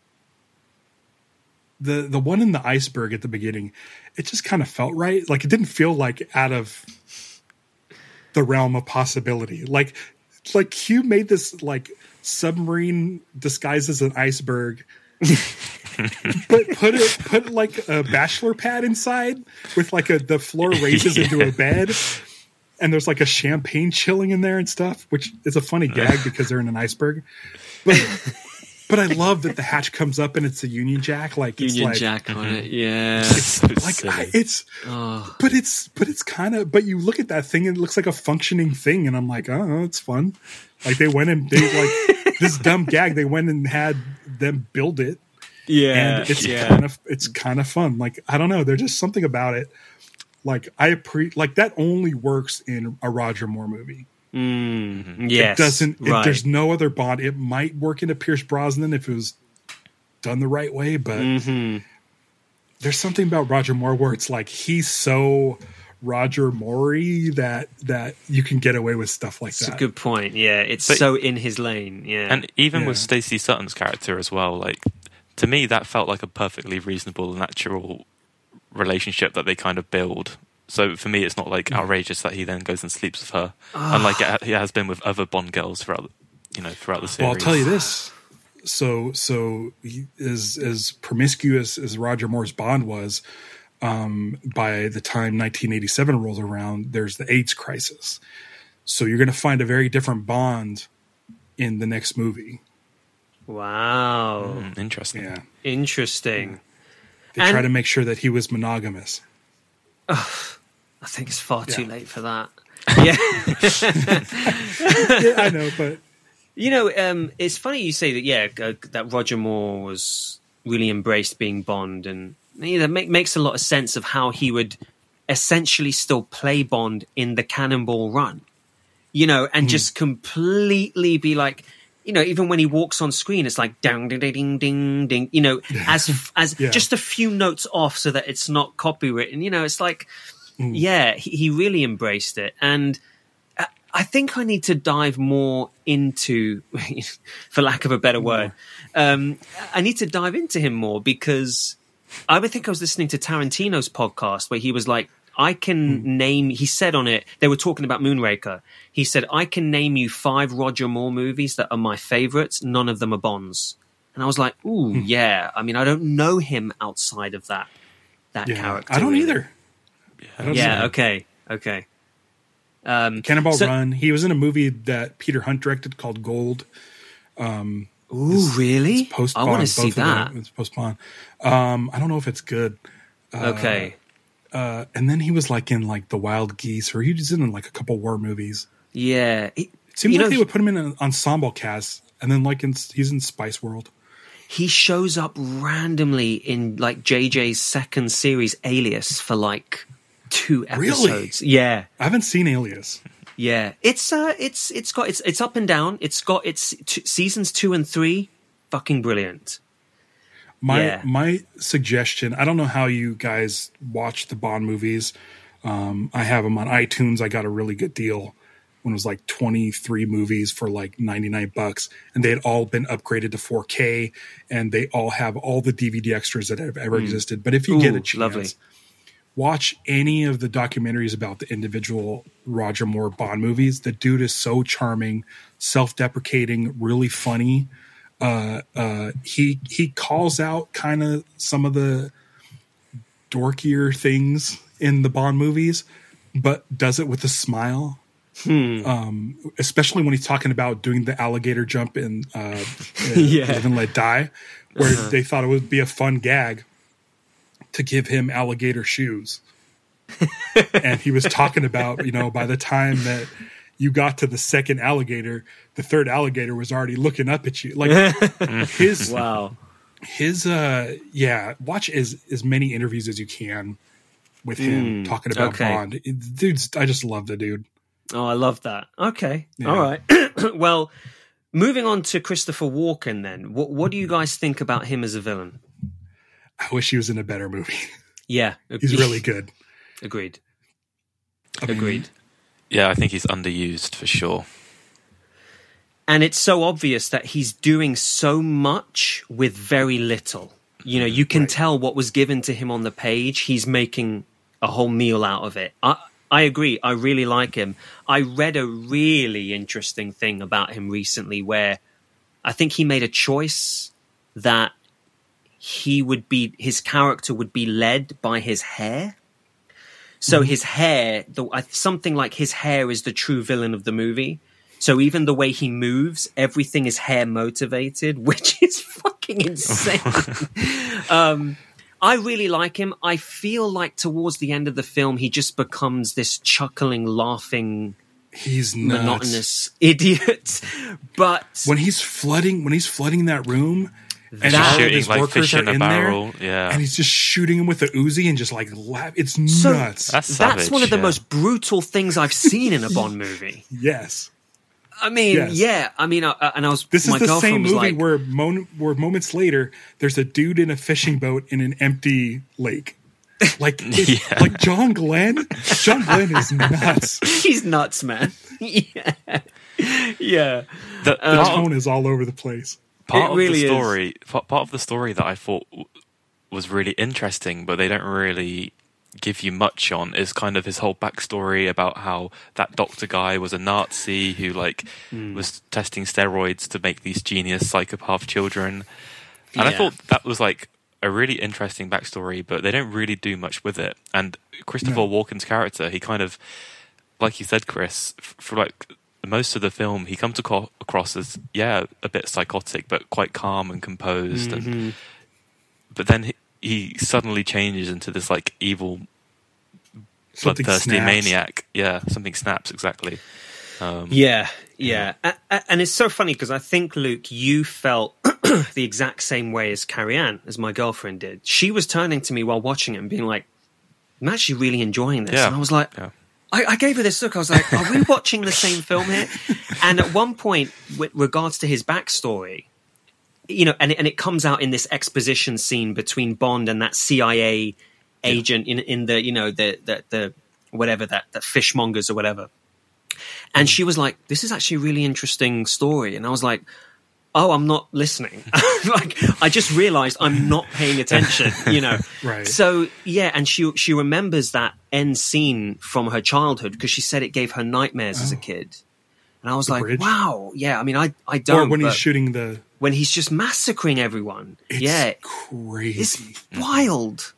the the one in the iceberg at the beginning. It just kind of felt right. Like it didn't feel like out of the realm of possibility. Like like Hugh made this like submarine disguised as an iceberg. But put it put like a bachelor pad inside with like a the floor raises Yeah. into a bed, and there's like a champagne chilling in there and stuff, which is a funny gag because they're in an iceberg. But but I love that the hatch comes up and it's a Union Jack, like it's Union like, Jack on it. Yeah. So like silly. I, it's Oh. but it's but it's kind of but you look at that thing and it looks like a functioning thing, and I'm like, oh, it's fun. Like they went and they like this dumb gag. They went and had them build it. Yeah. And it's yeah. kind of it's kind of fun. Like I don't know, there's just something about it. Like I pre like that only works in a Roger Moore movie. Mm, yes. It doesn't. It, Right. there's no other Bond. It might work into Pierce Brosnan if it was done the right way, but Mhm. there's something about Roger Moore where it's like he's so Roger Moore-y that that you can get away with stuff like It's that. a good point. Yeah. It's But- so in his lane. Yeah. And even with Yeah. Stacey Sutton's character as well, like to me that felt like a perfectly reasonable, natural relationship that they kind of build. So for me, it's not like outrageous that he then goes and sleeps with her, unlike it, he has been with other Bond girls throughout, you know, throughout the series. Well, I'll tell you this. So, so he, as as promiscuous as Roger Moore's Bond was, um, by the time nineteen eighty-seven rolls around, there's the AIDS crisis. So you're going to find a very different Bond in the next movie. wow. Mm, interesting. Yeah, Interesting. they And- try to make sure that he was monogamous. I think it's far too Yeah. late for that. Yeah. Yeah, I know, but You know, um, it's funny you say that. Yeah, uh, that Roger Moore was really embraced being Bond, and you know, make, makes a lot of sense of how he would essentially still play Bond in the Cannonball Run. You know, and just completely be like, you know, even when he walks on screen, it's like ding ding ding ding ding. You know, as as Yeah. just a few notes off so that it's not copywritten. You know, it's like, yeah, he, he really embraced it, and. I think I need to dive more into, for lack of a better word, um, I need to dive into him more because I would think I was listening to Tarantino's podcast where he was like, I can name, he said on it, they were talking about Moonraker. He said, I can name you five Roger Moore movies that are my favorites. None of them are Bonds. And I was like, ooh, yeah. I mean, I don't know him outside of that, that yeah, character. I don't really. either. I don't Yeah. know. Okay. Okay. Um, Cannonball so- Run. He was in a movie that Peter Hunt directed called Gold. Ooh, really? Post I want to see that. It's post Bond. Um, I don't know if it's good. Okay. Uh, and then he was like in like The Wild Geese, or he was in like a couple war movies. Yeah. He, It seems you like know, they would put him in an ensemble cast, and then like in, he's in Spice World. he shows up randomly in like J J's second series, Alias, for like two Really? episodes. Yeah. I haven't seen Alias. Yeah. It's uh it's it's got it's it's up and down. It's got its t- seasons two and three. Fucking brilliant. My Yeah. my suggestion. I don't know how you guys watch the Bond movies. Um, I have them on iTunes. I got a really good deal when it was like twenty-three movies for like ninety-nine bucks, and they had all been upgraded to four K, and they all have all the D V D extras that have ever existed. But if you get Ooh, a chance, lovely. watch any of the documentaries about the individual Roger Moore Bond movies. The dude is so charming, self-deprecating, really funny. Uh, uh, he he calls out kind of some of the dorkier things in the Bond movies, but does it with a smile. Um, especially when he's talking about doing the alligator jump in uh, Yeah. Live and Let Die, where they thought it would be a fun gag to give him alligator shoes. And he was talking about, you know, by the time that you got to the second alligator, the third alligator was already looking up at you. Like his wow. His uh yeah, watch as as many interviews as you can with him Mm, talking about okay. Bond. It- dude's I just love the dude. Oh, I love that. Okay. Yeah. All right. Well, moving on to Christopher Walken then. What what do you guys think about him as a villain? I wish he was in a better movie. Yeah. He's really good. Agreed. I mean, Agreed. Yeah, I think he's underused for sure. And it's so obvious that he's doing so much with very little. You know, you can Right. tell what was given to him on the page. He's making a whole meal out of it. I, I agree. I really like him. I read a really interesting thing about him recently where I think he made a choice that he would be, his character would be led by his hair. So his hair, the, uh, something like his hair is the true villain of the movie. So even the way he moves, everything is hair motivated, which is fucking insane. um, I really like him. I feel like towards the end of the film, he just becomes this chuckling, laughing, he's nuts. monotonous idiot. But When he's flooding when he's flooding that room and That- all of Shooting his like workers fish are in a in barrel. there, Yeah. and he's just shooting him with the Uzi and just like laugh. It's So- nuts. That's that's savage, one of the yeah. most brutal things I've seen in a Bond movie. Yes. I mean, Yes. yeah. I mean, uh, and I was. This is my the girlfriend same was movie like, where mon- where moments later there's a dude in a fishing boat in an empty lake. Like it- Yeah. like John Glenn. John Glenn is nuts. he's nuts, man. yeah, yeah. The, The part, tone is all over the place. part It of really the is. story, part part of the story that I thought w- was really interesting, but they don't really give you much on, is kind of his whole backstory about how that doctor guy was a Nazi who like Hmm. was testing steroids to make these genius psychopath children. And I Yeah. thought that was like a really interesting backstory, but they don't really do much with it. And Christopher No. Walken's character, he kind of, like you said, Chris, f- for like most of the film, he comes aco- across as, yeah, a bit psychotic, but quite calm and composed. Mm-hmm. And but then he, he suddenly changes into this like evil, Something bloodthirsty snaps. maniac. Yeah, something snaps, exactly. Um, Yeah, yeah. A- a- And it's so funny because I think, Luke, you felt the exact same way as Carrie Ann, as my girlfriend did. She was turning to me while watching it and being like, I'm actually really enjoying this. Yeah. And I was like, Yeah. I, I gave her this look. I was like, are we watching the same film here? And at one point, with regards to his backstory, you know, and, and it comes out in this exposition scene between Bond and that C I A agent in, in the, you know, the, the, the whatever, that, that fishmongers or whatever. And she was like, this is actually a really interesting story. And I was like, oh, I'm not listening. Like, I just realized I'm not paying attention, you know? Right. So, yeah. And she, she remembers that end scene from her childhood because she said it gave her nightmares as a kid. And I was like, bridge? wow. Yeah. I mean, I, I don't. Or when but he's shooting the when he's just massacring everyone. it's yeah. crazy. It's wild.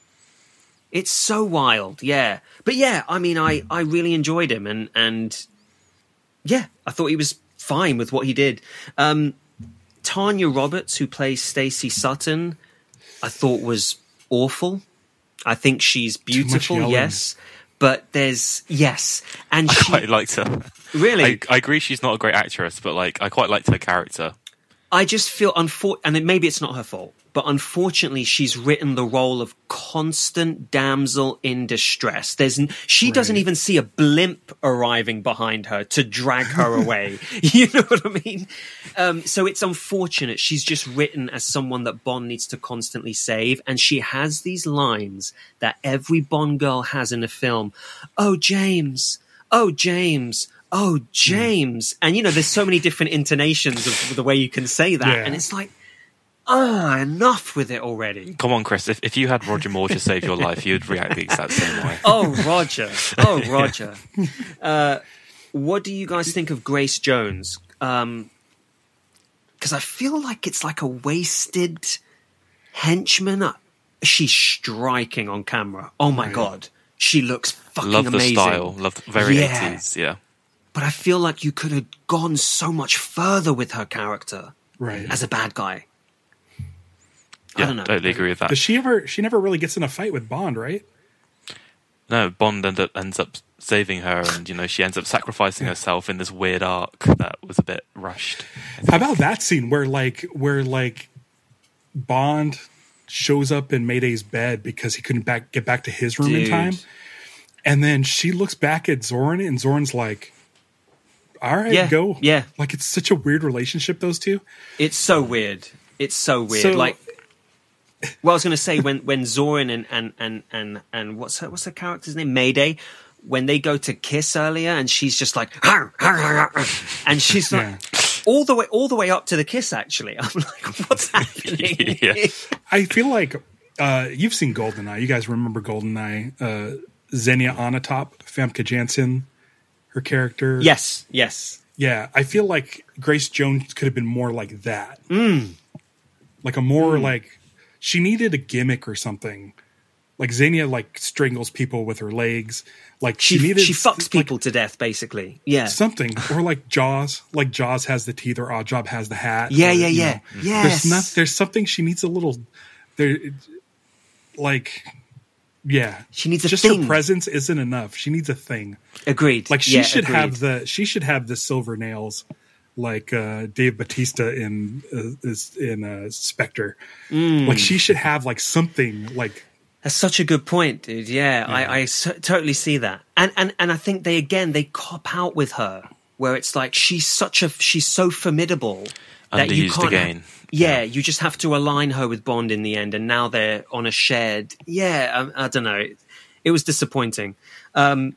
It's so wild, yeah. But yeah, I mean, I, I really enjoyed him, and and yeah, I thought he was fine with what he did. Um, Tanya Roberts, who plays Stacey Sutton, I thought was awful. I think she's beautiful, yelling. yes, but there's yes, and I she quite liked her. really. I, I agree she's not a great actress, but like I quite liked her character. I just feel unfor- and it, maybe it's not her fault, but unfortunately, she's written the role of constant damsel in distress. There's n- she doesn't even see a blimp arriving behind her to drag her away. You know what I mean? Um, so it's unfortunate. She's just written as someone that Bond needs to constantly save, and she has these lines that every Bond girl has in a film. Oh, James. Oh, James. Oh, James. And, you know, there's so many different intonations of the way you can say that. Yeah. And it's like, ah, oh, enough with it already. Come on, Chris. If if you had Roger Moore to save your life, you'd react the exact same way. Oh, Roger. Oh, Roger. Uh, what do you guys think of Grace Jones? Um, because I feel like it's like a wasted henchman. Uh, She's striking on camera. Oh, my Right. God. She looks fucking Love the amazing. style. Love the very Yeah. eighties. Yeah. But I feel like you could have gone so much further with her character Right. as a bad guy. I Yeah, don't know. totally agree with that. Does she ever? She never really gets in a fight with Bond, right? no, Bond end up, ends up saving her, and you know she ends up sacrificing herself in this weird arc that was a bit rushed. How about that scene where like where like Bond shows up in Mayday's bed because he couldn't back get back to his room Dude. in time, and then she looks back at Zorin, and Zorin's like, "All right, Yeah, go." yeah. Like it's such a weird relationship, those two. It's so weird. It's so weird. So- like, well, I was going to say when when Zorin and and and and and what's her what's her character's name? Mayday. When they go to kiss earlier, and she's just like, "Arr, arr, arr, arr," and she's like, Yeah. all the way all the way up to the kiss. Actually, I'm like, what's happening? Yeah. I feel like uh, you've seen GoldenEye. You guys remember GoldenEye? Uh, Xenia Onatopp, Famke Janssen, her character. Yes, yes. Yeah, I feel like Grace Jones could have been more like that. Mm. Like a more like she needed a gimmick or something. Like Xenia like strangles people with her legs. Like She she, needed she fucks like, people to death, basically. Yeah, something, or like Jaws. Like Jaws has the teeth, or Oddjob has the hat. yeah, or, yeah, you yeah. know, Yes. There's not. There's something she needs a little. There, like, yeah. She needs a just thing. her presence isn't enough. She needs a thing. Agreed. Like she Yeah, should agreed. have the. She should have the silver nails, like uh, Dave Bautista in uh, is in uh, Spectre. Mm. Like she should have like something like. That's such a good point, dude. Yeah, I, I so, totally see that, and and and I think they again they cop out with her, where it's like she's such a she's so formidable that you Underused can't. again. Yeah, you just have to align her with Bond in the end, and now they're on a shared. Yeah, I, I don't know. It, it was disappointing. Um,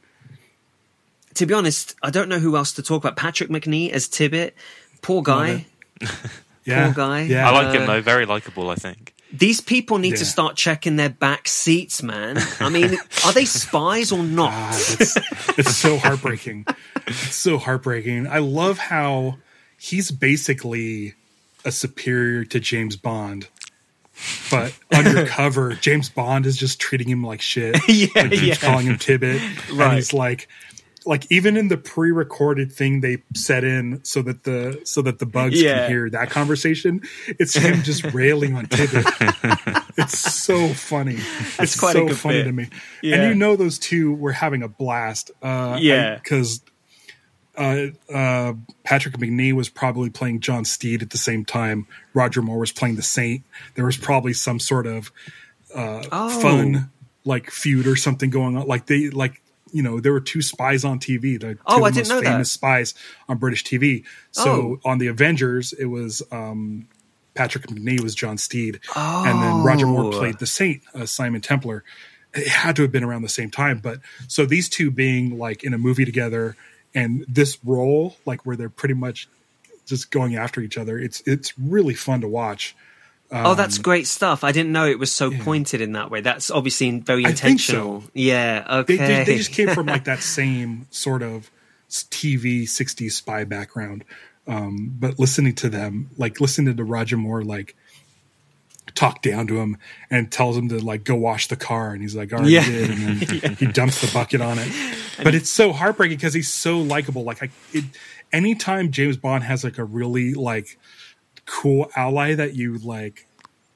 to be honest, I don't know who else to talk about. Patrick McNee as Tibbet, poor guy. Yeah, Poor guy. Yeah, I like him Uh, though. Very likable, I think. These people need to Yeah. start checking their back seats, man. I mean, are they spies or not? Ah, it's, it's so heartbreaking. It's so heartbreaking. I love how he's basically a superior to James Bond, but undercover, James Bond is just treating him like shit. Yeah, like keeps yeah. calling him Tibbet, Right. and he's like, like even in the pre-recorded thing they set in so that the so that the bugs Yeah. can hear that conversation, it's him just railing on Tibbet. It's so funny. That's it's quite a so good funny bit. to me. Yeah. And you know those two were having a blast. Uh, Yeah. because uh, uh, Patrick McNee was probably playing John Steed at the same time. Roger Moore was playing the Saint. There was probably some sort of uh, Oh. fun like feud or something going on. Like they like. You know, there were two spies on T V. The two Oh, I of the didn't most know that. famous spies on British T V. So Oh. on the Avengers, it was um, Patrick McNee was John Steed, and then Roger Moore Oh. played the Saint, uh, Simon Templar. It had to have been around the same time. But so these two being like in a movie together, and this role, like where they're pretty much just going after each other, it's it's really fun to watch. Oh, that's great stuff. I didn't know it was so pointed in that way. That's obviously very I think so. intentional. Yeah, They, okay. they, they just came from like that same sort of T V sixties spy background. Um, but listening to them, like listening to Roger Moore, like talk down to him and tells him to like go wash the car, and he's like, "I already Yeah. did," and then he dumps the bucket on it. But it's so heartbreaking because he's so likable. Like, I, it, anytime James Bond has like a really like cool ally that you like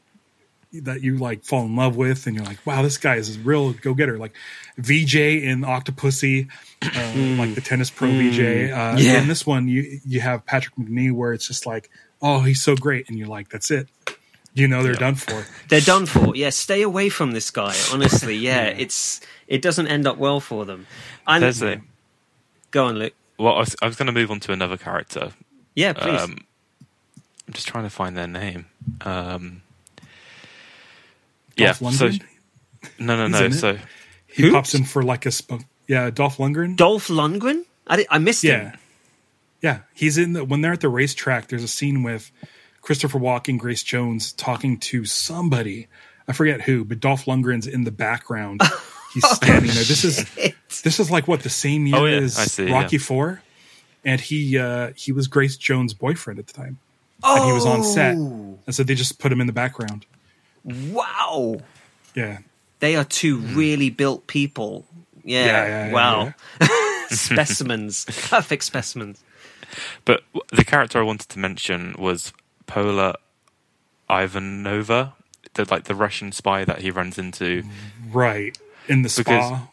that you like fall in love with, and you're like, wow, this guy is a real go-getter. Like V J in Octopussy, uh, like the tennis pro V J. Uh, Yeah. In this one, you you have Patrick McNee, where it's just like, oh, he's so great, and you're like, that's it. You know they're done for. They're done for. Yeah, stay away from this guy. Honestly, yeah, it's it doesn't end up well for them. And There's a, go on, Luke. well, I was, I was going to move on to another character. Yeah, please. Um, I'm just trying to find their name. Um, yeah, Dolph so Lundgren? no, no, He's no. in it? So He Who? pops in for like a sp- yeah, Dolph Lundgren. Dolph Lundgren. I, di- I missed Yeah, him. yeah. He's in the, when they're at the racetrack. There's a scene with Christopher Walken, Grace Jones talking to somebody. I forget who, but Dolph Lundgren's in the background. He's standing there. This is this is like what the same year Oh, yeah, as I see, Rocky yeah. Four, and he uh, he was Grace Jones' boyfriend at the time, and he was on set, Oh, and so they just put him in the background. wow. Yeah, They are two really built people. Yeah. Yeah, yeah, yeah, wow. Specimens. Perfect specimens. But w- the character I wanted to mention was Pola Ivanova, the like the Russian spy that he runs into. right in the spa.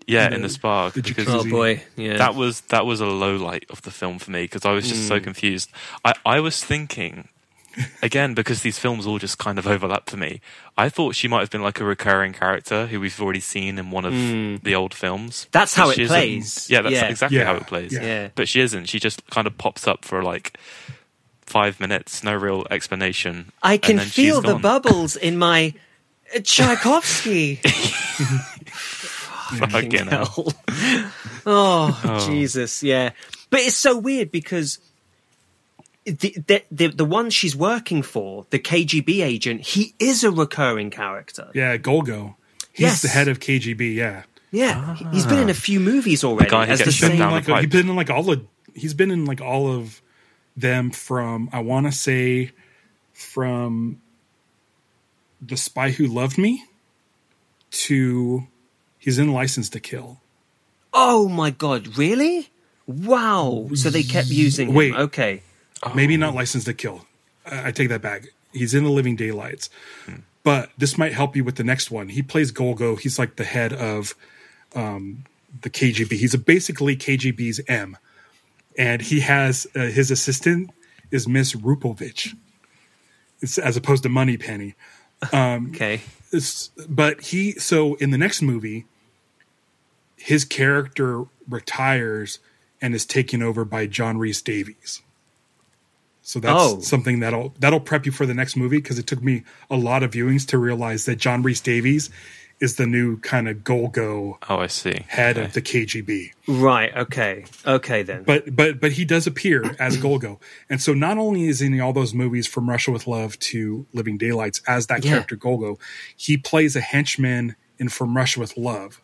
Yeah, in in the- the spa. the Because Oh jacuzzi. boy, yeah. that was that was a low light of the film for me because I was just so confused. I, I was thinking, again, because these films all just kind of overlap for me, I thought she might have been like a recurring character who we've already seen in one of the old films. That's But how it she isn't. plays. Yeah, that's Yeah. exactly Yeah, how it plays. yeah. Yeah. But she isn't. She just kind of pops up for like five minutes, no real explanation. I and can then she's feel the gone. bubbles in my uh, Tchaikovsky. Fucking hell. hell. Oh, Jesus, yeah. But it's so weird because the, the the the one she's working for, the K G B agent, he is a recurring character. Yeah, Golgo. He's Yes. the head of K G B. Yeah, Yeah, he- he's been in a few movies already. guy who as the gets shut been in same. down like the pipe. he's been in like all of he's been in like all of them from I want to say from The Spy Who Loved Me to he's in License to Kill. Oh my god, really? Wow. So they kept using him. Wait. Okay. Maybe not License to Kill. I, I take that back. He's in The Living Daylights. But this might help you with the next one. He plays Golgo. He's like the head of um, the K G B. He's a basically K G B's M. And he has uh, his assistant is Miss Rupovich. It's as opposed to Moneypenny. Okay. It's, but he so in the next movie, his character retires and is taken over by John Rhys Davies. So that's Oh. something that'll that'll prep you for the next movie because it took me a lot of viewings to realize that John Rhys Davies is the new kind of Golgo Oh, I see. head Okay. of the K G B. Right. Okay. Okay then. But but but he does appear as Golgo, and so not only is he in all those movies from Russia with Love to Living Daylights as that Yeah. character Golgo, he plays a henchman in From Russia with Love,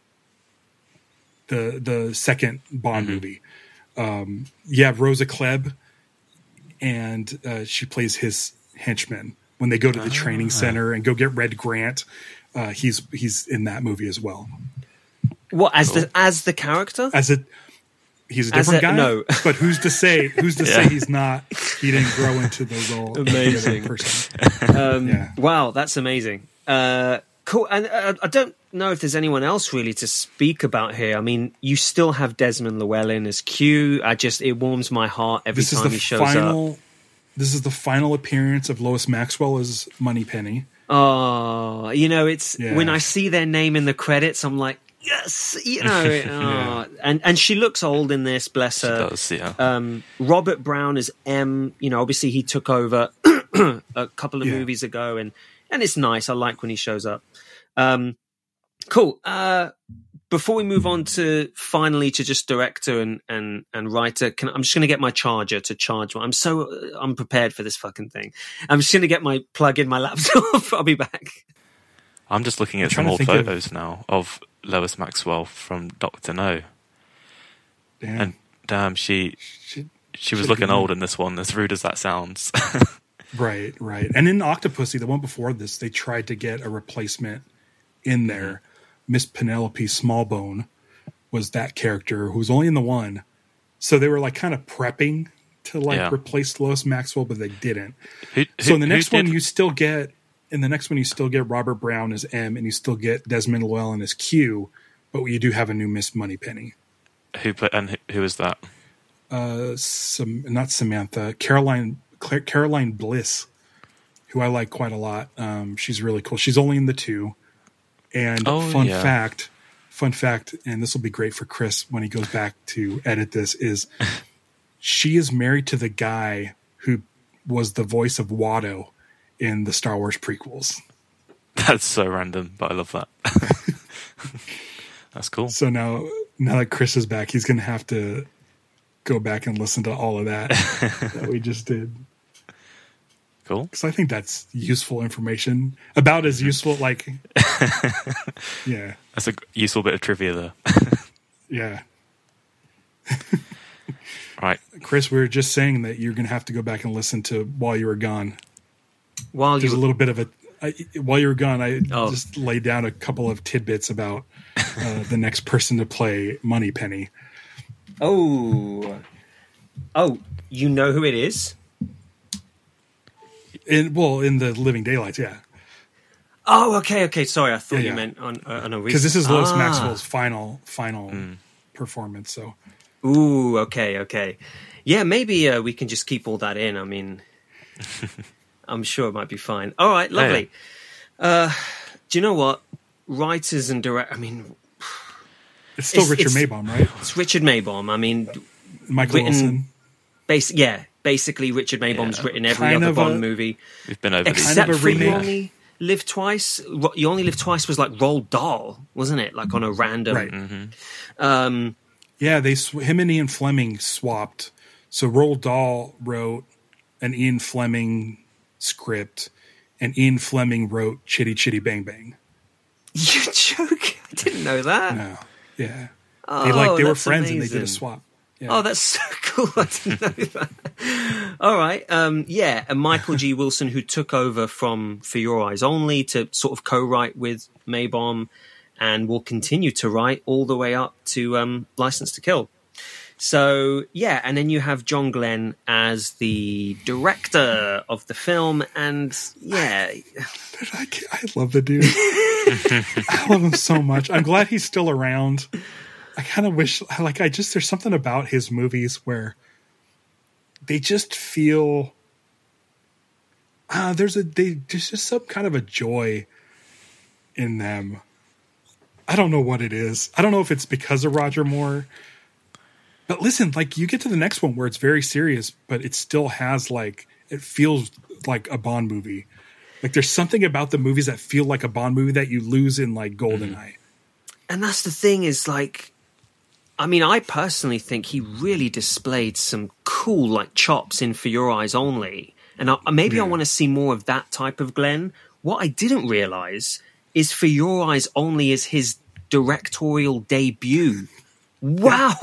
the the second Bond movie. Um, you have Rosa Klebb, and uh, she plays his henchman when they go to the training center and go get Red Grant. Uh, he's he's in that movie as well What as the as the character? as a he's a As different a- guy. no. But who's to say who's to say Yeah. he's not? He didn't grow into the role. of the other Amazing. person. Um, Yeah. Wow, that's amazing. Uh, cool. And uh, I don't know if there's anyone else really to speak about here. I mean, you still have Desmond Llewellyn as Q. I just it warms my heart every This is time the he shows up. final. This is the final appearance of Lois Maxwell as Moneypenny. Oh, you know, it's Yeah. when I see their name in the credits, I'm like, yes, you know. oh. And and she looks old in this, bless her. Does, yeah. Um, Robert Brown as M. You know, obviously he took over a couple of Yeah. movies ago, and and it's nice. I like when he shows up. Um, cool. Uh, before we move on to finally to just director and and and writer, can, I'm just going to get my charger to charge. I'm so uh, unprepared for this fucking thing. I'm just going to get my plug in my laptop. I'll be back. I'm just looking at trying some to old think of- photos now of Lois Maxwell from Doctor No. Damn. And damn, she She- she was should've looking been- old in this one, as rude as that sounds. Right, right. And in Octopussy, the one before this, they tried to get a replacement in there. Miss Penelope Smallbone was that character who was only in the one. So they were like kind of prepping to like Yeah. replace Lois Maxwell, but they didn't. Who- So in the who- who next one, did- you still get in the next one you still get Robert Brown as M, and you still get Desmond Llewellyn as Q, but you do have a new Miss Moneypenny. who put and who, who is that? Uh, some not Samantha, Caroline Claire, Caroline Bliss, who I like quite a lot. Um, she's really cool. She's only in the two. And Oh, fun yeah. fact, fun fact, and this will be great for Chris when he goes back to edit this, is she is married to the guy who was the voice of Watto in the Star Wars prequels. That's so random, but I love that. That's cool. So now, now that Chris is back, he's going to have to go back and listen to all of that that we just did. Cool. Because I think that's useful information. About as useful, like, yeah, That's a g- useful bit of trivia there. yeah. Right. Chris, we were just saying that you're going to have to go back and listen to While You Were Gone. While There's you a little bit of a. I, while you were gone, I Oh. just laid down a couple of tidbits about uh, the next person to play Moneypenny. oh oh you know who it is? In, well, in the Living Daylights, yeah. Oh, okay, okay. Sorry, I thought Yeah, you yeah. meant on uh, on a recent. Because this is Lois Ah. Maxwell's final final performance. So Ooh, okay, okay. Yeah, maybe uh, we can just keep all that in. I mean, I'm sure it might be fine. All right, lovely. Uh, do you know what? Writers and direct. I mean, it's still It's- Richard it's- Maybaum, right? it's Richard Maybaum. I mean, Michael written- Wilson. bas- yeah, basically Richard Maybaum's Yeah. written every Kind other of Bond a- movie. We've been over these. Except of a for You remake. Only Live Twice. Ro- You Only Live Twice was like Roald Dahl, wasn't it? Like on a random. Right. Um, Yeah, they sw- him and Ian Fleming swapped. So Roald Dahl wrote an Ian Fleming script, and Ian Fleming wrote Chitty Chitty Bang Bang. you're joking. I didn't know that. No, yeah, Oh, they like they were that's friends and they did a amazing. swap. Yeah. Oh, that's so cool. I didn't know that. All right. Um, yeah. And Michael G. Wilson, who took over from For Your Eyes Only to sort of co-write with Maybaum and will continue to write all the way up to um, License to Kill. So, yeah. And then you have John Glenn as the director of the film. And, yeah. I, can't- I love the dude. I love him so much. I'm glad he's still around. I kind of wish, like, I just, there's something about his movies where they just feel, uh, there's a, they, there's just some kind of a joy in them. I don't know what it is. I don't know if it's because of Roger Moore. But listen, like, you get to the next one where it's very serious, but it still has, like, it feels like a Bond movie. Like, there's something about the movies that feel like a Bond movie that you lose in, like, GoldenEye. And that's the thing is like, I mean, I personally think he really displayed some cool like chops in For Your Eyes Only. And I, maybe I Yeah. want to see more of that type of Glenn. What I didn't realize is For Your Eyes Only is his directorial debut. Wow.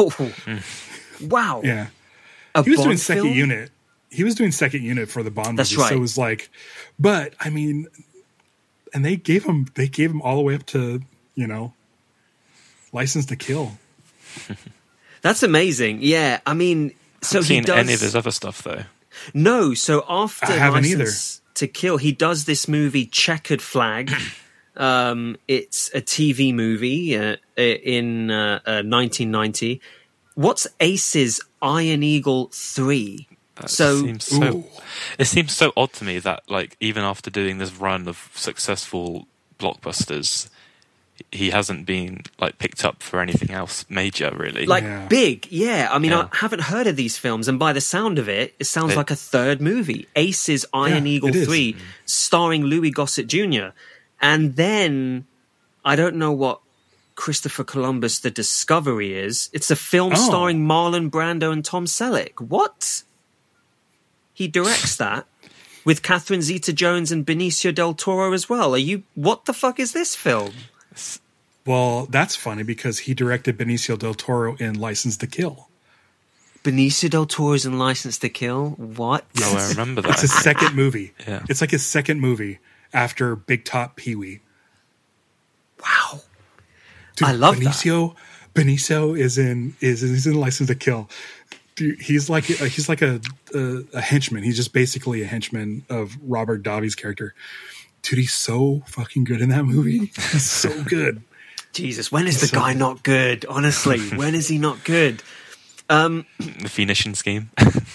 Wow. Yeah. A He was doing Bond second film? unit. He was doing second unit for the Bond That's movies. So right. it was like, but I mean, and they gave him, they gave him all the way up to, you know, License to Kill. That's amazing. Yeah. I mean, so I've he seen does. any of his other stuff though. No, so after I haven't License to Kill, he does this movie Checkered Flag. um, it's a T V movie uh, in uh, uh, nineteen ninety. What's Ace's Iron Eagle three? That So- seems so. Ooh. It seems so odd to me that, like, even after doing this run of successful blockbusters, he hasn't been like picked up for anything else major, really. Like Yeah. big, yeah. I mean, Yeah. I haven't heard of these films, and by the sound of it, it sounds They- like a third movie. Ace's Iron Yeah, Eagle it is. three, starring Louis Gossett Junior And then, I don't know what Christopher Columbus The Discovery is. It's a film Oh. starring Marlon Brando and Tom Selleck. What? He directs that with Catherine Zeta-Jones and Benicio del Toro as well. Are you? What the fuck is this film? Well, that's funny because he directed Benicio del Toro in License to Kill. Benicio del Toro's in License to Kill? What? Oh, I remember It's his that. second movie. Yeah. It's like his second movie after Big Top Pee Wee. Wow. Dude, I love that. Benicio. Benicio is in is is in License to Kill. Dude, he's like a, he's like a, a a henchman. He's just basically a henchman of Robert Davi's character. Dude, he's so fucking good in that movie. He's so good. Jesus, when is the So- guy not good? Honestly, when is he not good? The Phoenician scheme.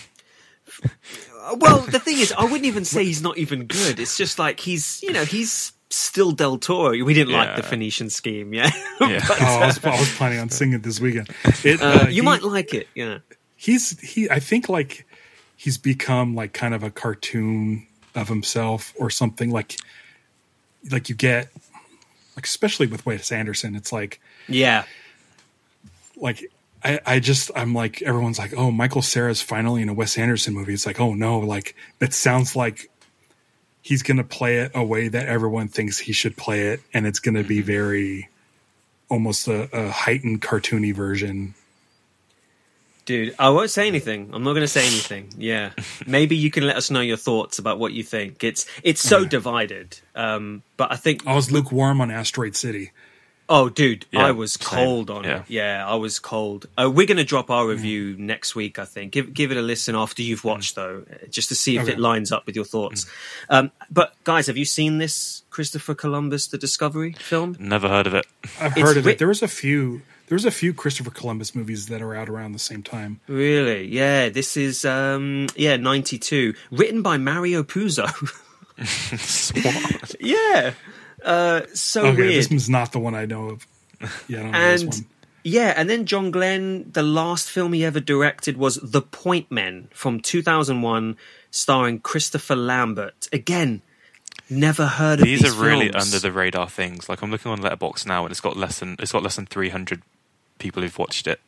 Uh, Well, the thing is, I wouldn't even say he's not even good. It's just like he's, you know, he's still Del Toro. We didn't like the Yeah. Phoenician scheme, yeah. Yeah. Oh, I was, I was planning on singing it this weekend. It, Uh, uh, you he- might like it, yeah. he's he I think like he's become like kind of a cartoon of himself or something, like like you get like especially with Wes Anderson, it's like Yeah. like I, I just I'm like everyone's like, oh, Michael Cera's finally in a Wes Anderson movie. It's like, oh no, like that sounds like he's gonna play it a way that everyone thinks he should play it, and it's gonna be very almost a, a heightened cartoony version. Dude, I won't say anything. I'm not going to say anything. Yeah. Maybe you can let us know your thoughts about what you think. It's it's so divided. Um, but I think I was lukewarm on Asteroid City. Oh, dude, Yeah, I was same. cold on Yeah. it. Yeah, I was cold. Uh, we're going to drop our review next week, I think. Give give it a listen after you've watched, though, uh, just to see if Okay. it lines up with your thoughts. Um, but, guys, have you seen this Christopher Columbus, The Discovery film? Never heard of it. I've It's heard of writ- it. There was a few. There was a few Christopher Columbus movies that are out around the same time. Really? Yeah, this is, um, yeah, ninety-two. Written by Mario Puzo. What? yeah. Uh, so Okay, weird. this one's not the one I know of. Yeah, I don't know And this one. yeah, and then John Glenn, the last film he ever directed was The Point Men from two thousand one, starring Christopher Lambert. Again, never heard of These these are really films. under the radar things. Like I'm looking on Letterboxd now, and it's got less than it's got less than three hundred people who've watched it.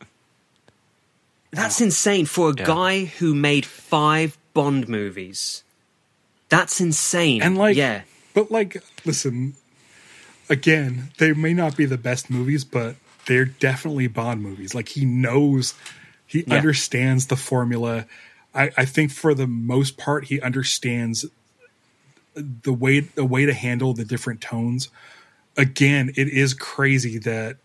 That's insane for a Yeah. guy who made five Bond movies. That's insane. And like, yeah, but like, listen, again, they may not be the best movies, but they're definitely Bond movies. Like he knows, he Yeah. understands the formula. I, I think for the most part, he understands the way the way to handle the different tones. Again, it is crazy that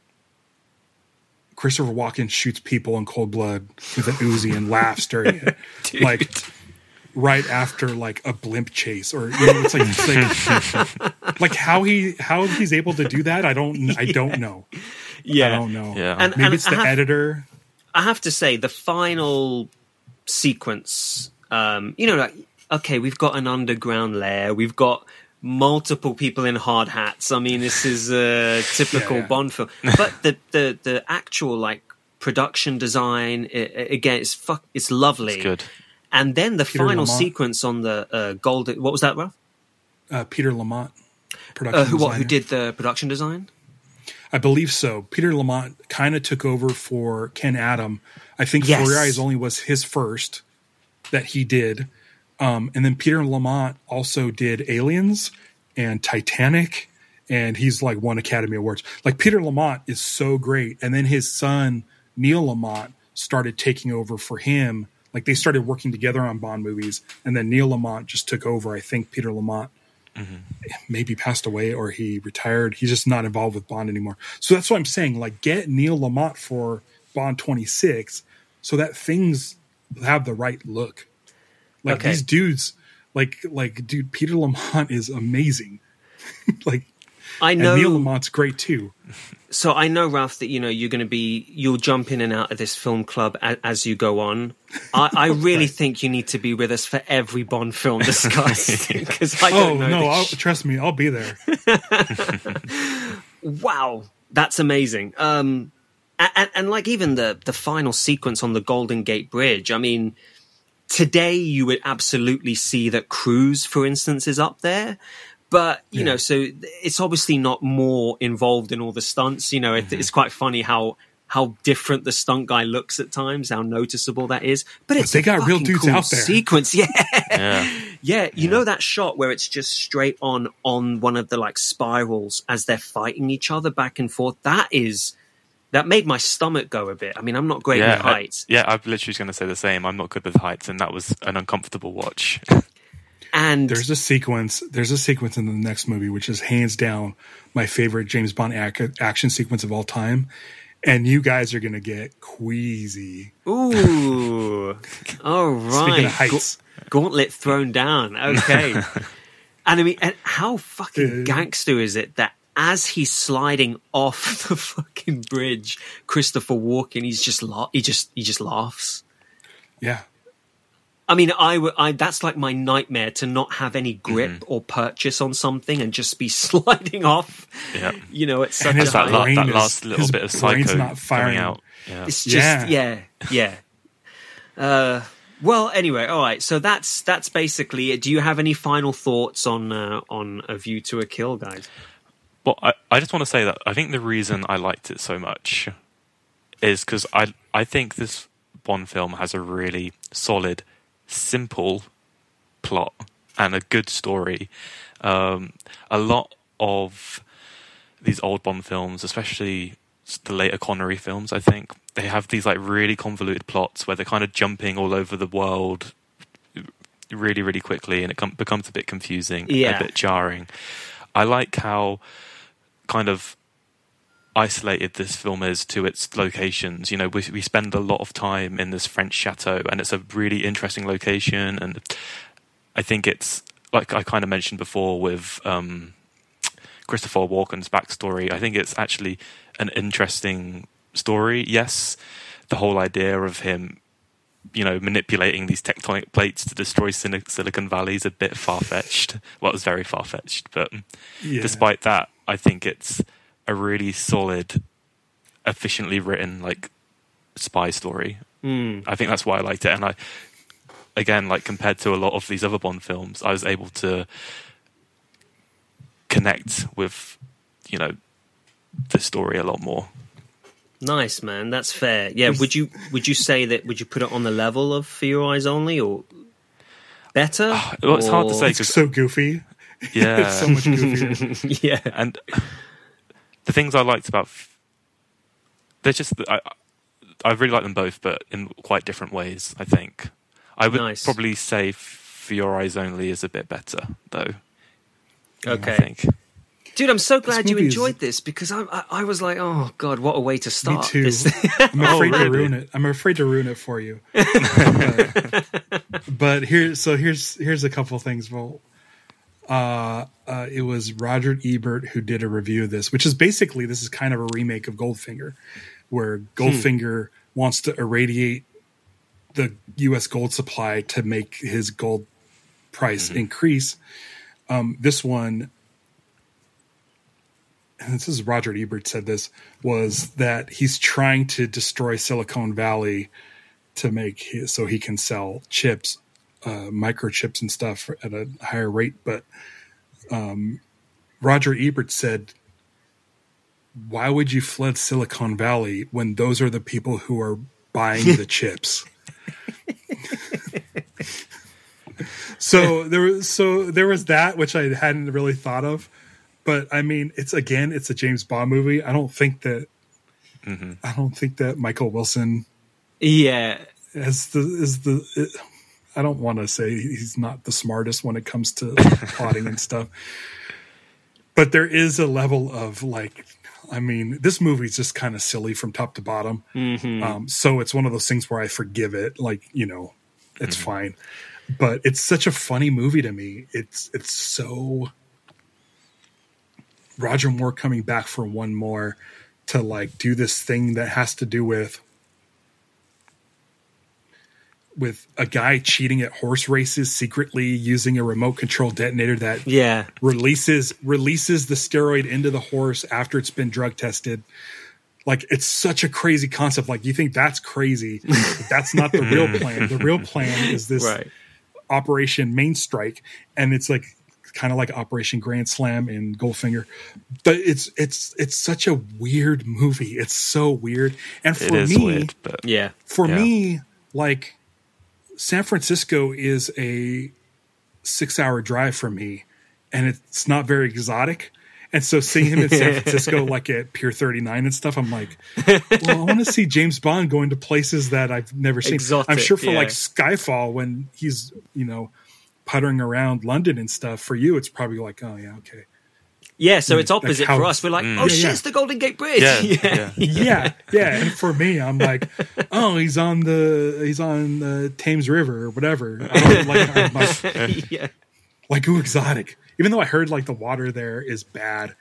Christopher Walken shoots people in cold blood with an Uzi and laughs during it, Dude. like right after like a blimp chase, or you know, it's like, it's like, like how he how he's able to do that. I don't I don't know. yeah. I don't know. Yeah. And- Maybe and it's I the have- editor. I have to say, the final sequence, um, you know, like, okay, we've got an underground lair, we've got multiple people in hard hats. I mean, this is a typical Yeah, yeah. Bond film. But the, the, the actual, like, production design, i i- again, it's fuck, it's lovely. It's good. And then the Peter final Lamont. sequence on the uh, golden, what was that, Ralph? Uh, Peter Lamont, production Uh, who, what, who designer. did the production design? I believe so. Peter Lamont kind of took over for Ken Adam. I think Yes. For Your Eyes Only was his first that he did. Um, and then Peter Lamont also did Aliens and Titanic, and he's like won Academy Awards. Like Peter Lamont is so great. And then his son, Neil Lamont, started taking over for him. Like they started working together on Bond movies, and then Neil Lamont just took over. I think Peter Lamont maybe passed away or he retired. He's just not involved with Bond anymore. So that's what I'm saying. Like, get Neil Lamont for Bond twenty-six so that things have the right look. Like Okay. these dudes, like like dude, Peter Lamont is amazing. like, I and know. Neil Lamont's great too. So I know, Ralph, that you know you're going to be you'll jump in and out of this film club as, as you go on. I, I really think you need to be with us for every Bond film discussed because I Oh don't know. no, this I'll, sh- trust me, I'll be there. wow, that's amazing. Um, and, and like even the the final sequence on the Golden Gate Bridge. I mean, today you would absolutely see that Cruise, for instance, is up there. But, you Yeah. know, so it's obviously not more involved in all the stunts. You know, it, it's quite funny how how different the stunt guy looks at times, how noticeable that is. But it's they a got real fucking dudes cool out there. sequence. Yeah. Yeah. Yeah, you know that shot where it's just straight on on one of the like spirals as they're fighting each other back and forth. That is that made my stomach go a bit. I mean, I'm not great Yeah, with I- heights, yeah, I'm literally going to say the same. I'm not good with heights, and that was an uncomfortable watch. and There's a sequence. There's a sequence in the next movie which is hands down my favorite James Bond ac- action sequence of all time, and you guys are gonna get queasy. ooh, all right. Speaking of heights, Ga- gauntlet thrown down. Okay, and I mean, and how fucking Uh, gangster is it that as he's sliding off the fucking bridge, Christopher Walken, he's just la- he just he just laughs. yeah, I mean, I, w- I that's like my nightmare to not have any grip or purchase on something and just be sliding off. Yeah. You know, it's such And a his that, high- la- brain that is- last little his bit of brain's psycho not firing. coming out. Yeah. It's just Yeah. yeah, yeah. Uh, well, anyway, all right. So that's that's basically it. Do you have any final thoughts on uh, on A View to a Kill, guys? Well, I, I just want to say that I think the reason I liked it so much is because I I think this Bond film has a really solid, simple plot and a good story. Um, a lot of these old Bond films, especially the later Connery films, I think they have these like really convoluted plots where they're kind of jumping all over the world really, really quickly, and it com- becomes a bit confusing, Yeah. a bit jarring. I like how kind of isolated this film is to its locations. You know, we we spend a lot of time in this French chateau, and it's a really interesting location. And I think it's like I kind of mentioned before with um, Christopher Walken's backstory. I think it's actually an interesting story. Yes, the whole idea of him, you know, manipulating these tectonic plates to destroy Sil- Silicon Valley is a bit far-fetched. Well, it was very far-fetched, but yeah. Despite that, I think it's a really solid, efficiently written, like, spy story. Mm. I think that's why I liked it. And I, again, like, compared to a lot of these other Bond films, I was able to connect with, you know, the story a lot more. Nice, man. That's fair. Yeah. Would you would you say that? Would you put it on the level of For Your Eyes Only, or better? Oh, well, it's or... hard to say. It's so goofy. Yeah, it's so much goofier. Yeah, and the things I liked about they're just I I really like them both, but in quite different ways. I think I would nice. probably say For Your Eyes Only is a bit better, though. Okay. I think. Dude, I'm so glad you is... enjoyed this, because I, I, I was like, oh god, what a way to start. Me too. This... I'm afraid oh, really? to ruin it. I'm afraid to ruin it for you. but, but here, so here's here's a couple things. Well, uh, uh, it was Roger Ebert who did a review of this, which is basically this is kind of a remake of Goldfinger, where Goldfinger hmm. wants to irradiate the U S gold supply to make his gold price mm-hmm. increase. Um, this one. And this is Roger Ebert said this, was that he's trying to destroy Silicon Valley to make his, so he can sell chips, uh, microchips and stuff at a higher rate. But um, Roger Ebert said, why would you flood Silicon Valley when those are the people who are buying the chips? so there was, so there was that, which I hadn't really thought of. But I mean, it's again, it's a James Bond movie. I don't think that, mm-hmm. I don't think that Michael Wilson, yeah, as the is the. It, I don't want to say he's not the smartest when it comes to plotting and stuff, but there is a level of like, I mean, this movie's just kind of silly from top to bottom. Mm-hmm. Um, so it's one of those things where I forgive it, like you know, it's mm-hmm. fine. But it's such a funny movie to me. It's it's so. Roger Moore coming back for one more to like do this thing that has to do with with a guy cheating at horse races secretly using a remote control detonator that yeah. releases releases the steroid into the horse after it's been drug tested. Like it's such a crazy concept. Like you think that's crazy, but that's not the real plan. The real plan is this right. Operation Main Strike, and it's like kind of like Operation Grand Slam in Goldfinger, but it's it's it's such a weird movie. It's so weird, and for it is me, weird, but yeah, for yeah. me, like San Francisco is a six-hour drive for me, and it's not very exotic. And so seeing him in San Francisco, like at Pier thirty-nine and stuff, I'm like, well, I want to see James Bond going to places that I've never seen. Exotic, I'm sure for yeah. like Skyfall, when he's you know. puttering around London and stuff, for you it's probably like, oh yeah, okay, yeah. So it's opposite like for us. We're like, mm. oh yeah, shit, yeah. it's the Golden Gate Bridge. Yeah, yeah, yeah. yeah, yeah. And for me, I'm like, oh, he's on the he's on the Thames River or whatever. I don't, like, I'm like, yeah. like ooh, exotic. Even though I heard like the water there is bad.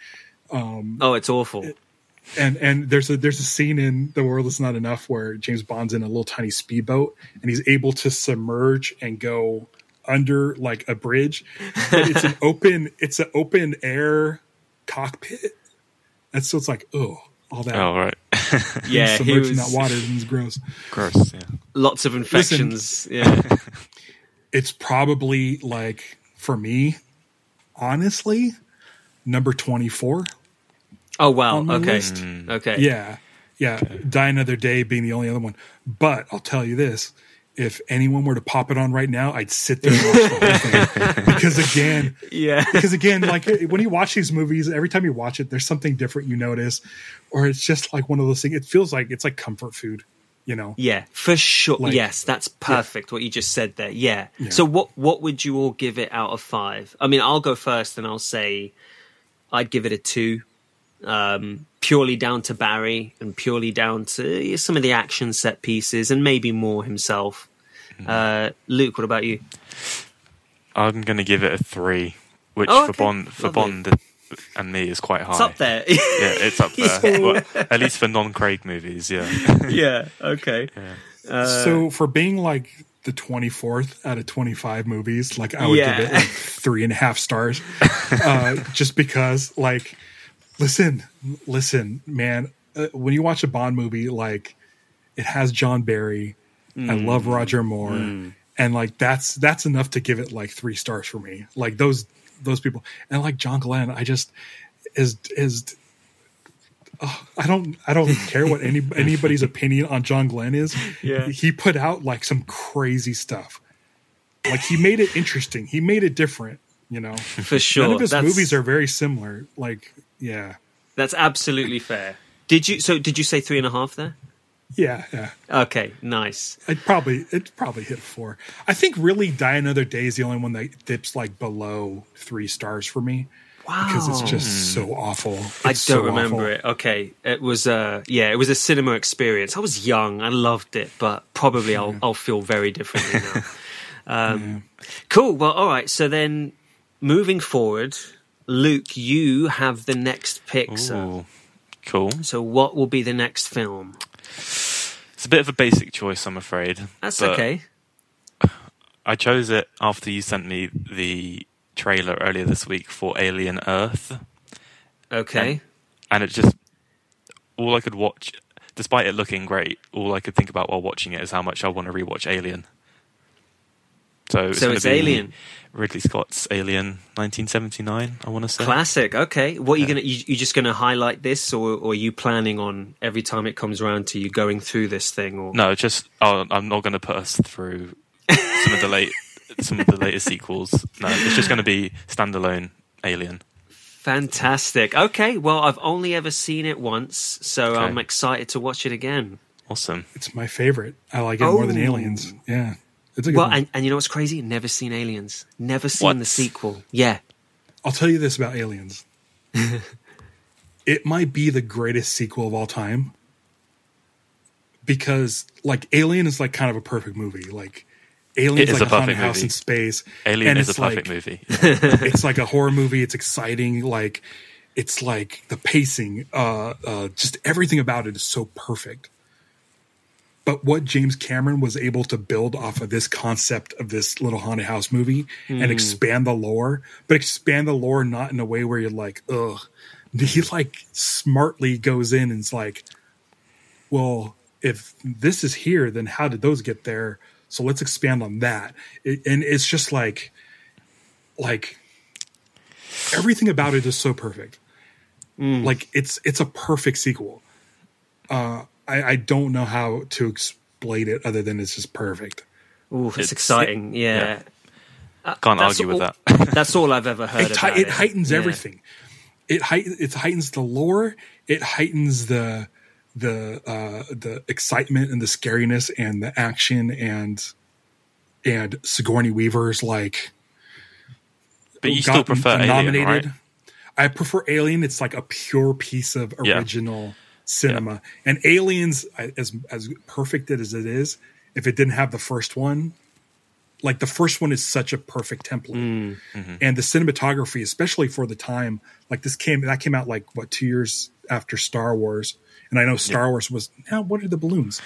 Um, oh, it's awful. And and there's a there's a scene in The World Is Not Enough where James Bond's in a little tiny speedboat and he's able to submerge and go under like a bridge, but it's an open it's an open air cockpit, and so it's like oh all that oh right yeah submerging was... that water is gross gross yeah lots of infections. Listen, yeah it's probably like for me honestly number twenty-four. Oh wow, okay list. Mm. okay yeah yeah okay. Die Another Day being the only other one, but I'll tell you this, if anyone were to pop it on right now, I'd sit there and watch the whole thing. Because again, yeah. Because again, like when you watch these movies, every time you watch it, there's something different you notice, or it's just like one of those things. It feels like it's like comfort food, you know? Yeah, for sure. Like, yes, that's perfect. Yeah. What you just said there. Yeah. yeah. So what what would you all give it out of five? I mean, I'll go first, and I'll say I'd give it a two. Um, purely down to Barry and purely down to some of the action set pieces and maybe more himself. Mm-hmm. Uh, Luke, what about you? I'm going to give it a three, which oh, for okay. Bond for Lovely. Bond and me is quite high. It's up there. Yeah, it's up there. Yeah. Well, at least for non-Craig movies, yeah. Yeah, okay. Yeah. Uh, so for being like the twenty-fourth out of twenty-five movies, like I would Yeah. give it like three and a half stars. uh, just because, like, listen, listen, man, uh, when you watch a Bond movie, like, it has John Barry. Mm. I love Roger Moore. Mm. And like that's that's enough to give it like three stars for me. Like those those people, and like John Glenn, I just is is oh, I don't I don't care what any anybody's opinion on John Glenn is. Yeah, he put out like some crazy stuff. Like he made it interesting. He made it different. You know, for sure. None of his that's, movies are very similar. Like yeah, that's absolutely fair. Did you so? Did you say three and a half there? Yeah, yeah. Okay, nice. It probably it probably hit four. I think really Die Another Day is the only one that dips like below three stars for me. Wow, because it's just so awful. It's I don't so remember awful. it. Okay, it was uh yeah, it was a cinema experience. I was young, I loved it, but probably I'll Yeah. I'll feel very differently now. um, Yeah. Cool. Well, all right. So then, moving forward, Luke, you have the next pick. sir. Ooh, cool. So what will be the next film? It's a bit of a basic choice, I'm afraid. That's but okay. I chose it after you sent me the trailer earlier this week for Alien Earth. Okay. And, and it just, all I could watch, despite it looking great, all I could think about while watching it is how much I want to rewatch Alien. So it's, So gonna it's be Alien. Ridley Scott's Alien, nineteen seventy-nine, I want to say. Classic. Okay. What are you Yeah. gonna? You, you just gonna highlight this, or, or are you planning on every time it comes around to you going through this thing? Or No, just oh, I'm not going to put us through some of the late, some of the later sequels. No, it's just going to be standalone Alien. Fantastic. Okay. Well, I've only ever seen it once, so Okay. I'm excited to watch it again. Awesome. It's my favorite. I like it more than Oh. Aliens. Yeah, it's a good Well, one. and, and you know what's crazy? Never seen Aliens. Never seen What? the sequel. Yeah. I'll tell you this about Aliens. It might be the greatest sequel of all time because, like, Alien is like kind of a perfect movie. Like, Alien It is is like a a haunted perfect house movie. in space. Alien and is a it's perfect like, movie. It's like a horror movie. It's exciting. Like, it's like the pacing, uh, uh, just everything about it is so perfect. But what James Cameron was able to build off of this concept of this little haunted house movie Mm. and expand the lore, but expand the lore not in a way where you're like, ugh. He like smartly goes in and is like, well, if this is here, then how did those get there? So let's expand on that. It, and it's just like, like everything about it is so perfect. Mm. Like it's it's a perfect sequel. Uh, I, I don't know how to explain it other than it's just perfect. Ooh, it's, It's- exciting. Yeah. yeah. Uh, Can't that's argue with all- that. That's all I've ever heard It, about it it. heightens Yeah. everything. It height, it heightens the lore. It heightens the the uh, the excitement and the scariness and the action and and Sigourney Weaver's like. But you got still prefer Alien, nominated. right? I prefer Alien. It's like a pure piece of Yeah. original cinema. And Aliens, as as perfect as it is, if it didn't have the first one, like the first one is such a perfect template. Mm. Mm-hmm. And the cinematography, especially for the time, like this came that came out like what two years after Star Wars. And I know Star Yeah. Wars was now. What are the balloons?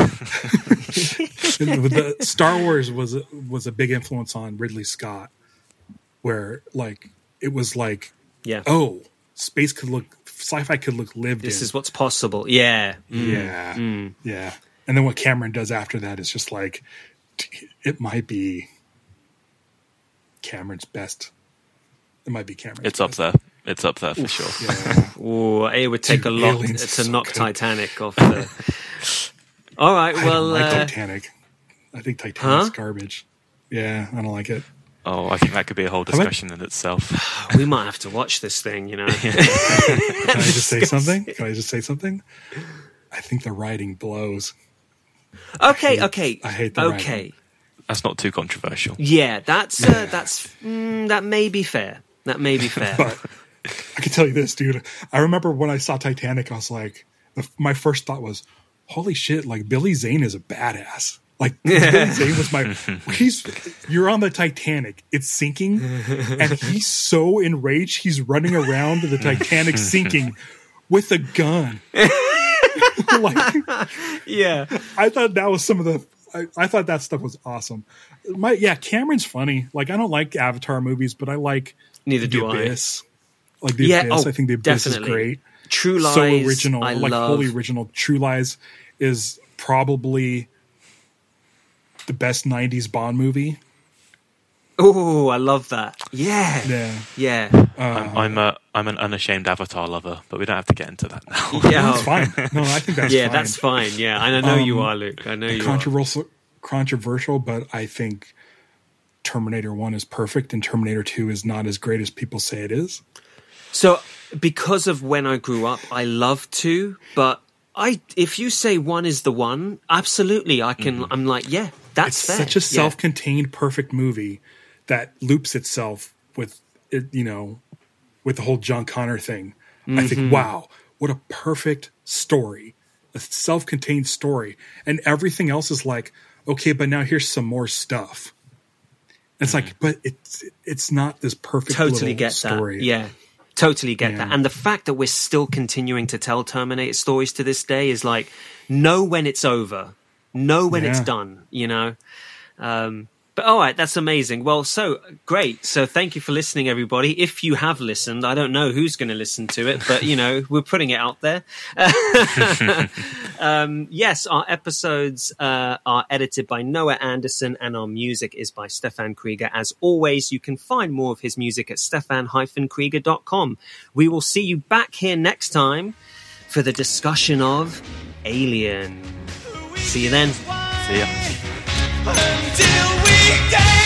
the Star Wars was was a big influence on Ridley Scott, where like it was like, Yeah. oh, space could look, sci-fi could look lived This in. is what's possible. Yeah. Mm. yeah, Mm. yeah. And then what Cameron does after that is just like, it might be Cameron's best. It might be Cameron's. It's up best. there. It's up there for sure. Yeah. Ooh, it would take Dude, a lot Aliens to is so knock good. Titanic off the... All right, I well... don't like uh, Titanic. I think Titanic's Huh? garbage. Yeah, I don't like it. Oh, I think that could be a whole discussion in itself. we might have to watch this thing, you know. Can I just say something? Can I just say something? I think the writing blows. Okay, I hate- okay. I hate the Okay. writing. That's not too controversial. Yeah, that's uh, Yeah. that's mm, that may be fair. That may be fair. But I can tell you this, dude. I remember when I saw Titanic, I was like, the, my first thought was, holy shit, like Billy Zane is a badass. Like Billy Zane was my, he's, you're on the Titanic, it's sinking, and he's so enraged, he's running around the Titanic sinking with a gun. Like, yeah. I thought that was some of the, I, I thought that stuff was awesome. My, yeah, Cameron's funny. Like, I don't like Avatar movies, but I like Neither The do Abyss. Like The Yeah, Abyss. oh, I think The Abyss definitely. is great. True Lies. So original. I like, love. fully original. True Lies is probably the best nineties Bond movie. Oh, I love that. Yeah. Yeah. Yeah. I'm, I'm a I'm an unashamed Avatar lover, but we don't have to get into that now. Yeah. That's fine. No, I think that's yeah, fine. that's fine. Yeah. And I know you Um, are, Luke. I know you are. controversial, controversial, but I think Terminator one is perfect and Terminator two is not as great as people say it is. So, because of when I grew up, I love two, but I, if you say one is the one, absolutely, I can. Mm-hmm. I'm like, yeah, that's It's fair. such a Yeah. self-contained, perfect movie that loops itself with it. You know, with the whole John Connor thing. Mm-hmm. I think, wow, what a perfect story, a self-contained story, and everything else is like, okay, but now here's some more stuff. It's Mm-hmm. like, but it's it's not this perfect Totally little get story. that. Yeah. Totally get Yeah. that. And the fact that we're still continuing to tell Terminator stories to this day is like, know when it's over, know when it's Yeah. done, you know? Um, but all right, that's amazing. Well, so great. So thank you for listening, everybody. If you have listened, I don't know who's going to listen to it, but you know, we're putting it out there. um, yes, our episodes uh, are edited by Noah Anderson and our music is by Stefan Krieger. As always, you can find more of his music at stefan dash krieger dot com. We will see you back here next time for the discussion of Alien. See you then. See ya. Until we die.